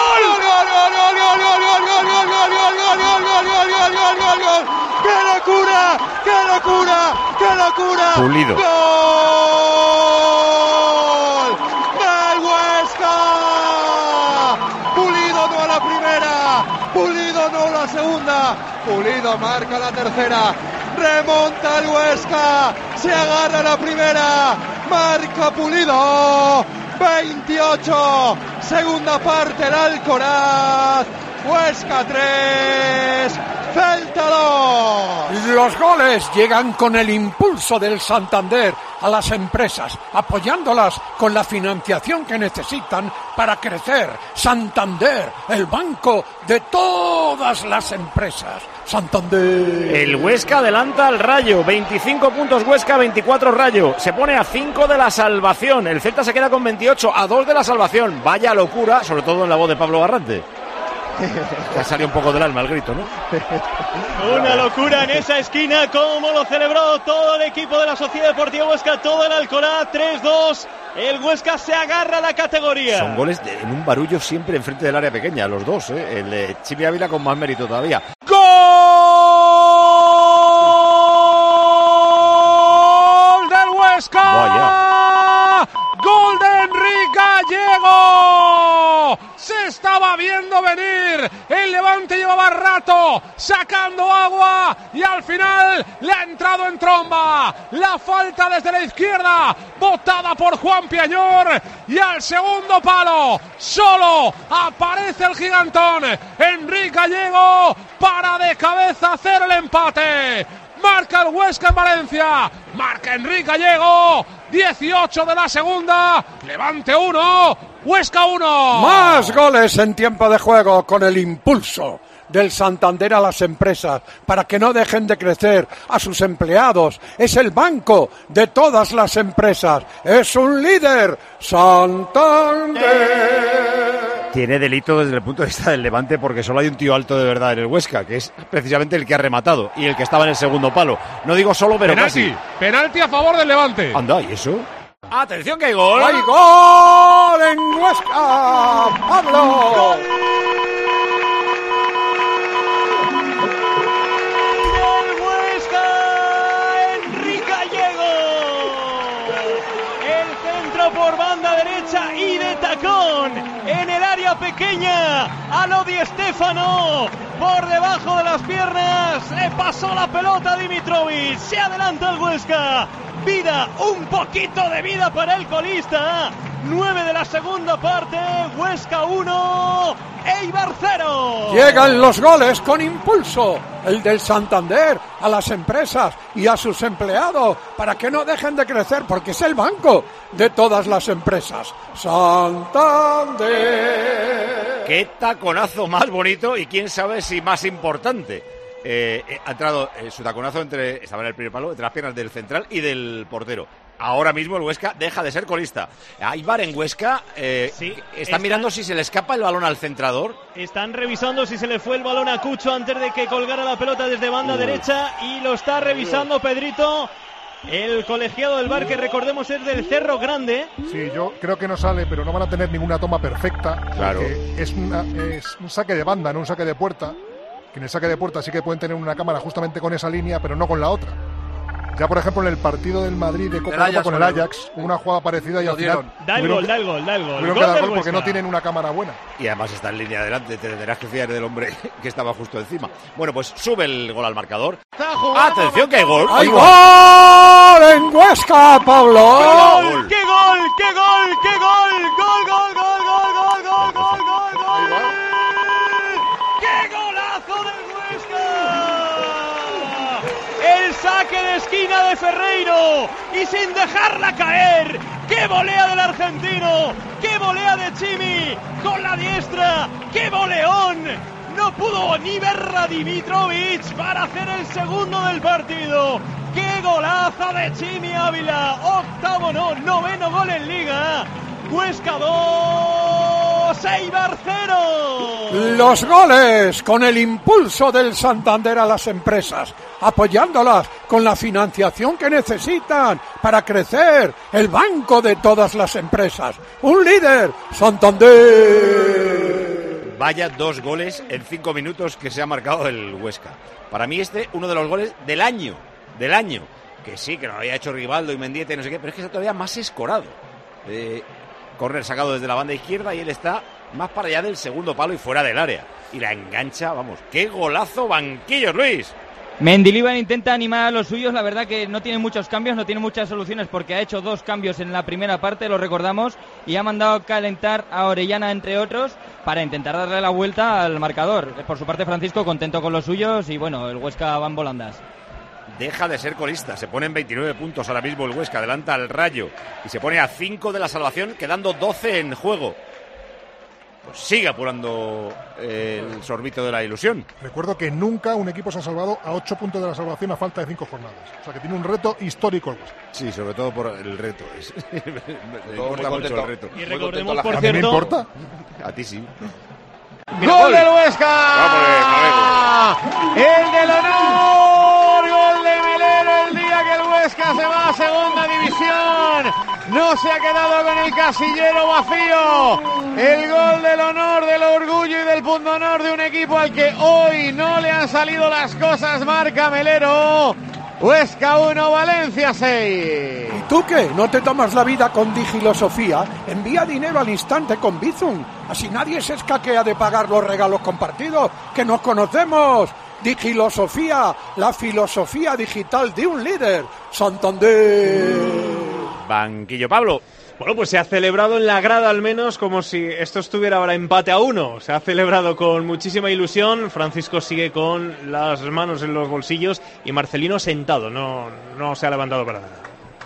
¡Qué locura! ¡Qué locura! ¡Qué locura! Pulido. ¡Gol del Huesca! Pulido no a la primera, Pulido no a la segunda, Pulido marca la tercera, remonta el Huesca, se agarra la primera, marca Pulido, 28, segunda parte el Alcoraz, Huesca 3, Celta 2. Los goles llegan con el impulso del Santander a las empresas, apoyándolas con la financiación que necesitan para crecer. Santander, el banco de todas las empresas. Santander. El Huesca adelanta al Rayo, 25 puntos Huesca, 24 Rayo. Se pone a 5 de la salvación. El Celta se queda con 28, a 2 de la salvación. Vaya locura, sobre todo en la voz de Pablo Garrante. Ya salió un poco del alma el grito, ¿no? Una locura en esa esquina, como lo celebró todo el equipo de la Sociedad Deportiva Huesca, todo el Alcoraz, 3-2. El Huesca se agarra a la categoría. Son goles en un barullo siempre enfrente del área pequeña, los dos, ¿eh? El de Chimi Ávila con más mérito todavía. ¡Gol del Huesca! Vaya. ¡Gol de Enrique Gallego! Se estaba viendo venir, el Levante llevaba rato sacando agua y al final le ha entrado en tromba. La falta desde la izquierda, botada por Juan Piañor, y al segundo palo solo aparece el gigantón Enrique Gallego para de cabeza hacer el empate. Marca el Huesca en Valencia, marca Enrique Gallego, 18 de la segunda, Levante 1, Huesca 1. Más goles en tiempo de juego con el impulso del Santander a las empresas para que no dejen de crecer, a sus empleados. Es el banco de todas las empresas. Es un líder, Santander. Tiene delito desde el punto de vista del Levante porque solo hay un tío alto de verdad en el Huesca, que es precisamente el que ha rematado y el que estaba en el segundo palo. No digo solo, pero penalti, casi. Penalti a favor del Levante. Anda, ¿y eso? Atención que hay gol. ¡Hay gol en Huesca! ¡Pablo! ¡Gol! ¡Del Huesca! ¡Enrique Gallego! El centro por banda derecha y de tacón en el área pequeña a lo Di Stéfano, por debajo de las piernas, le pasó la pelota a Dimitrovic, se adelanta el Huesca. Vida, un poquito de vida para el colista. 9 de la segunda parte, Huesca 1, Eibar 0. Llegan los goles con impulso, el del Santander, a las empresas y a sus empleados, para que no dejen de crecer, porque es el banco de todas las empresas. Santander. Qué taconazo más bonito y quién sabe si más importante. Ha entrado su taconazo estaba en el primer palo, entre las piernas del central y del portero. Ahora mismo el Huesca deja de ser colista. Hay VAR en Huesca. Están mirando si se le escapa el balón al centrador. Están revisando si se le fue el balón a Cucho antes de que colgara la pelota desde banda derecha. Y lo está revisando Pedrito, el colegiado del VAR, que recordemos es del Cerro Grande. Sí, yo creo que no sale, pero no van a tener ninguna toma perfecta. Claro. Es un saque de banda, no un saque de puerta. Que en el saque de puerta sí que pueden tener una cámara justamente con esa línea, pero no con la otra. Ya, por ejemplo, en el partido del Madrid de Copa con el Ajax, una jugada parecida y al final Da el gol. Tuvieron que dar gol porque no tienen una cámara buena. Y además está en línea adelante, te tendrás que fiar del hombre que estaba justo encima. Bueno, pues sube el gol al marcador. ¡Atención que hay gol! ¡Hay gol en Huesca, Pablo! ¡Qué gol! ¡Qué gol! ¡Qué gol! ¡Gol, gol, gol, gol, gol, gol, gol, gol, gol! ¡Qué golazo del Huesca! El saque de esquina de Ferreiro y sin dejarla caer. ¡Qué volea del argentino! ¡Qué volea de Chimi! Con la diestra. ¡Qué voleón! No pudo ni ver a Dimitrovic para hacer el segundo del partido. ¡Qué golazo de Chimi Ávila! Noveno gol en Liga. Huesca 2, Eibar 0. Los goles con el impulso del Santander a las empresas, apoyándolas con la financiación que necesitan para crecer, el banco de todas las empresas. Un líder, Santander. Vaya 2 goles en 5 minutos que se ha marcado el Huesca. Para mí uno de los goles del año. Que sí, que lo había hecho Rivaldo y Mendieta y no sé qué, pero es que está todavía más escorado. Córner sacado desde la banda izquierda y él está más para allá del segundo palo y fuera del área. Y la engancha, vamos, qué golazo, banquillos, Luis. Mendilibar intenta animar a los suyos, la verdad que no tiene muchos cambios, no tiene muchas soluciones porque ha hecho 2 cambios en la primera parte, lo recordamos, y ha mandado a calentar a Orellana, entre otros, para intentar darle la vuelta al marcador. Por su parte, Francisco contento con los suyos y bueno, el Huesca va en volandas. Deja de ser colista, se pone en 29 puntos ahora mismo el Huesca, adelanta al Rayo y se pone a 5 de la salvación, quedando 12 en juego. Pues sigue apurando el sorbito de la ilusión. Recuerdo que nunca un equipo se ha salvado a 8 puntos de la salvación a falta de 5 jornadas. O sea que tiene un reto histórico el Huesca. Sí, sobre todo por el reto. Me importa mucho el reto. Y recordemos, por cierto... ¿A mí me importa? A ti sí. ¡Gol del Huesca! ¡El del honor! ¡Gol de Melero el día que el Huesca se va a segunda división! No se ha quedado con el casillero vacío. El gol del honor, del orgullo y del punto honor de un equipo al que hoy no le han salido las cosas. Marca Melero. Huesca 1, Valencia 6. ¿Y tú qué? ¿No te tomas la vida con Digilosofía? Envía dinero al instante con Bizum. Así nadie se escaquea de pagar los regalos compartidos, que nos conocemos. Digilosofía, la filosofía digital de un líder. Santander. Banquillo, Pablo. Bueno, pues se ha celebrado en la grada al menos como si esto estuviera ahora empate a 1. Se ha celebrado con muchísima ilusión. Francisco sigue con las manos en los bolsillos y Marcelino sentado. No se ha levantado para nada.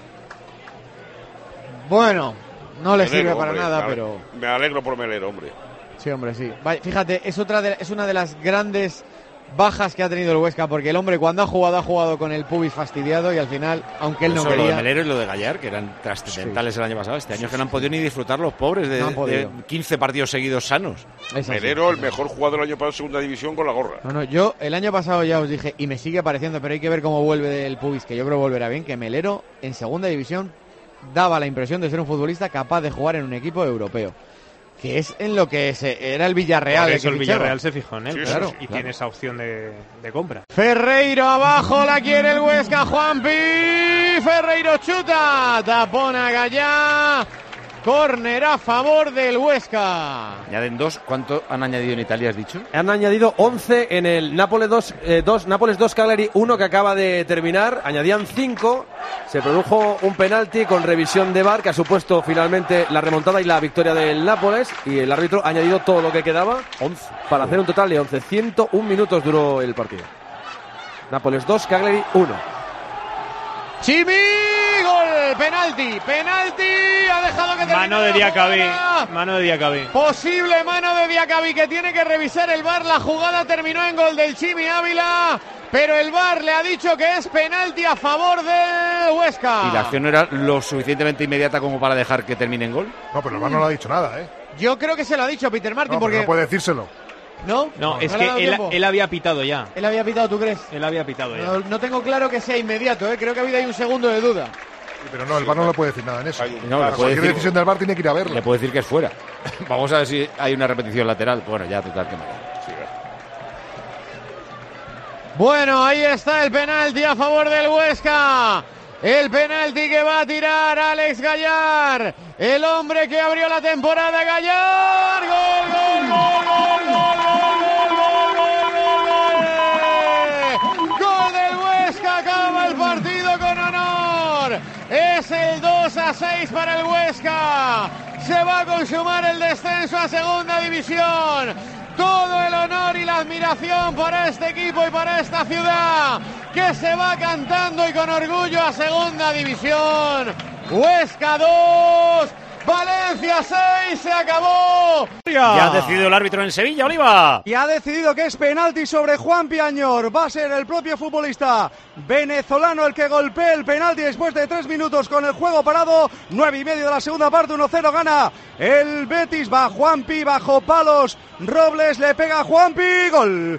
Bueno, no le sirve para nada, pero... Me alegro por Melero, hombre. Sí, hombre, sí. Vale, fíjate, es una de las grandes bajas que ha tenido el Huesca, porque el hombre cuando ha jugado con el pubis fastidiado y al final, aunque él no quería... Lo de Melero y lo de Gallar, que eran trascendentales el año pasado, este año que no han podido ni disfrutar los pobres de 15 partidos seguidos sanos. Melero, el mejor jugador del año pasado en segunda división con la gorra. No, yo el año pasado ya os dije, y me sigue pareciendo, pero hay que ver cómo vuelve el pubis, que yo creo que volverá bien, que Melero en segunda división daba la impresión de ser un futbolista capaz de jugar en un equipo europeo. Que es en lo que era el Villarreal. Por eso el Villarreal se fijó en él, sí, claro, y tiene esa opción de compra. Ferreiro abajo, la quiere el Huesca, Juanpi. Ferreiro chuta, tapona Gallá. Córner a favor del Huesca. Añaden 2. ¿Cuánto han añadido en Italia, has dicho? Han añadido 11 en el Nápoles 2, Nápoles 2, Cagliari 1 que acaba de terminar. Añadían 5. Se produjo un penalti con revisión de VAR que ha supuesto finalmente la remontada y la victoria del Nápoles. Y el árbitro ha añadido todo lo que quedaba 11 para hacer un total de 11. 101 minutos duró el partido. Nápoles 2, Cagliari 1. Chimi, gol, penalti, ha dejado que mano de Diacabí, posible mano de Diacabí que tiene que revisar el VAR. La jugada terminó en gol del Chimi Ávila, pero el VAR le ha dicho que es penalti a favor del Huesca. ¿Y la acción no era lo suficientemente inmediata como para dejar que termine en gol? No, pero el VAR no lo ha dicho nada, Yo creo que se lo ha dicho Peter Martin, porque no puede decírselo. No, es que él había pitado ya. ¿Él había pitado, tú crees? Él había pitado ya. No tengo claro que sea inmediato, creo que ha habido ahí un segundo de duda. Sí, pero no, el VAR no le puede decir nada en eso. Cualquier decisión del VAR tiene que ir a verla. Le puede decir que es fuera. Vamos a ver si hay una repetición lateral. Bueno, ya total que no. Bueno, ahí está el penalti a favor del Huesca. El penalti que va a tirar Alex Gallar, el hombre que abrió la temporada. Gallar, gol, gol del Huesca, acaba el partido con honor. Es el 2-6 para el Huesca. Se va a consumar el descenso a segunda división. Todo el honor y la admiración para este equipo y para esta ciudad, que se va cantando y con orgullo a segunda división. Huesca 2, Valencia 6, se acabó. Ya ha decidido el árbitro en Sevilla, Oliva. Y ha decidido que es penalti sobre Juan Piañor. Va a ser el propio futbolista venezolano el que golpee el penalti después de 3 minutos con el juego parado. 9:30 de la segunda parte, 1-0 gana el Betis. Va Juanpi, bajo palos. Robles le pega a Juanpi. Gol.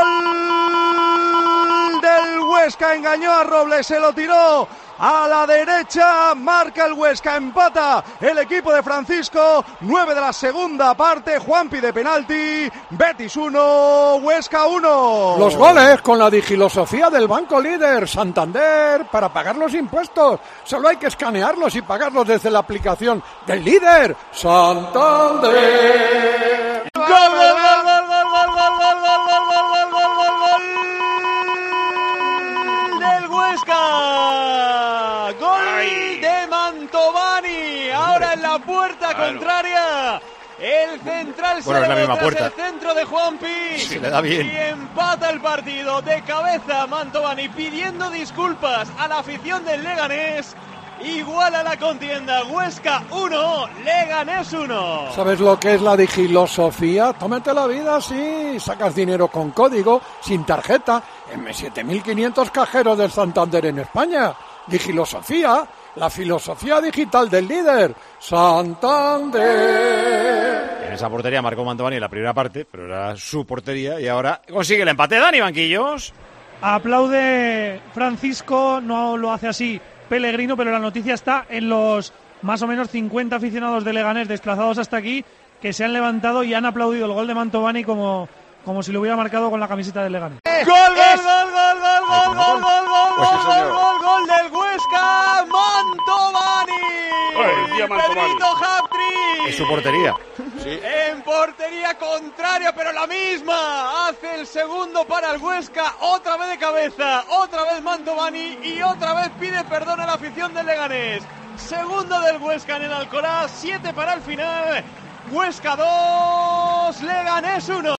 Gol del Huesca. Engañó a Robles, se lo tiró a la derecha, marca el Huesca, empata el equipo de Francisco, 9 de la segunda parte, Juanpi de penalti, Betis 1, Huesca 1. Los goles con la digilosofía del Banco Líder Santander para pagar los impuestos. Solo hay que escanearlos y pagarlos desde la aplicación del Líder Santander. ¡Gol, gol, gol, gol, gol, gol, gol, gol, gol, gol, gol, gol, gol! ¡Del Huesca! ¡Gol de Mantovani! Ahora en la puerta contraria. El central se le da el centro de Juanpi. Sí, le da bien. Y empata el partido de cabeza Mantovani pidiendo disculpas a la afición del Leganés. Iguala la contienda, Huesca 1, Leganés 1. ¿Sabes lo que es la digilosofía? Tómate la vida así, sacas dinero con código, sin tarjeta, en 7.500 cajeros del Santander en España. Digilosofía, la filosofía digital del Líder Santander. En esa portería marcó Mantovani en la primera parte, pero era su portería y ahora consigue el empate. Dani Banquillos. Aplaude Francisco, no lo hace así Pellegrino, pero la noticia está en los más o menos 50 aficionados de Leganés desplazados hasta aquí, que se han levantado y han aplaudido el gol de Mantovani como si lo hubiera marcado con la camiseta del Leganés. ¡Gol, gol, gol, gol, gol, gol, gol, gol, gol, gol del Huesca! ¡Mantovani! ¡Pedrito hat-trick! Es su portería. Sí. En portería contraria, pero la misma. Hace el segundo para el Huesca, otra vez de cabeza, otra vez Mantovani y otra vez pide perdón a la afición del Leganés. Segundo del Huesca en el Alcoraz, 7 para el final. Huesca 2, Leganés 1.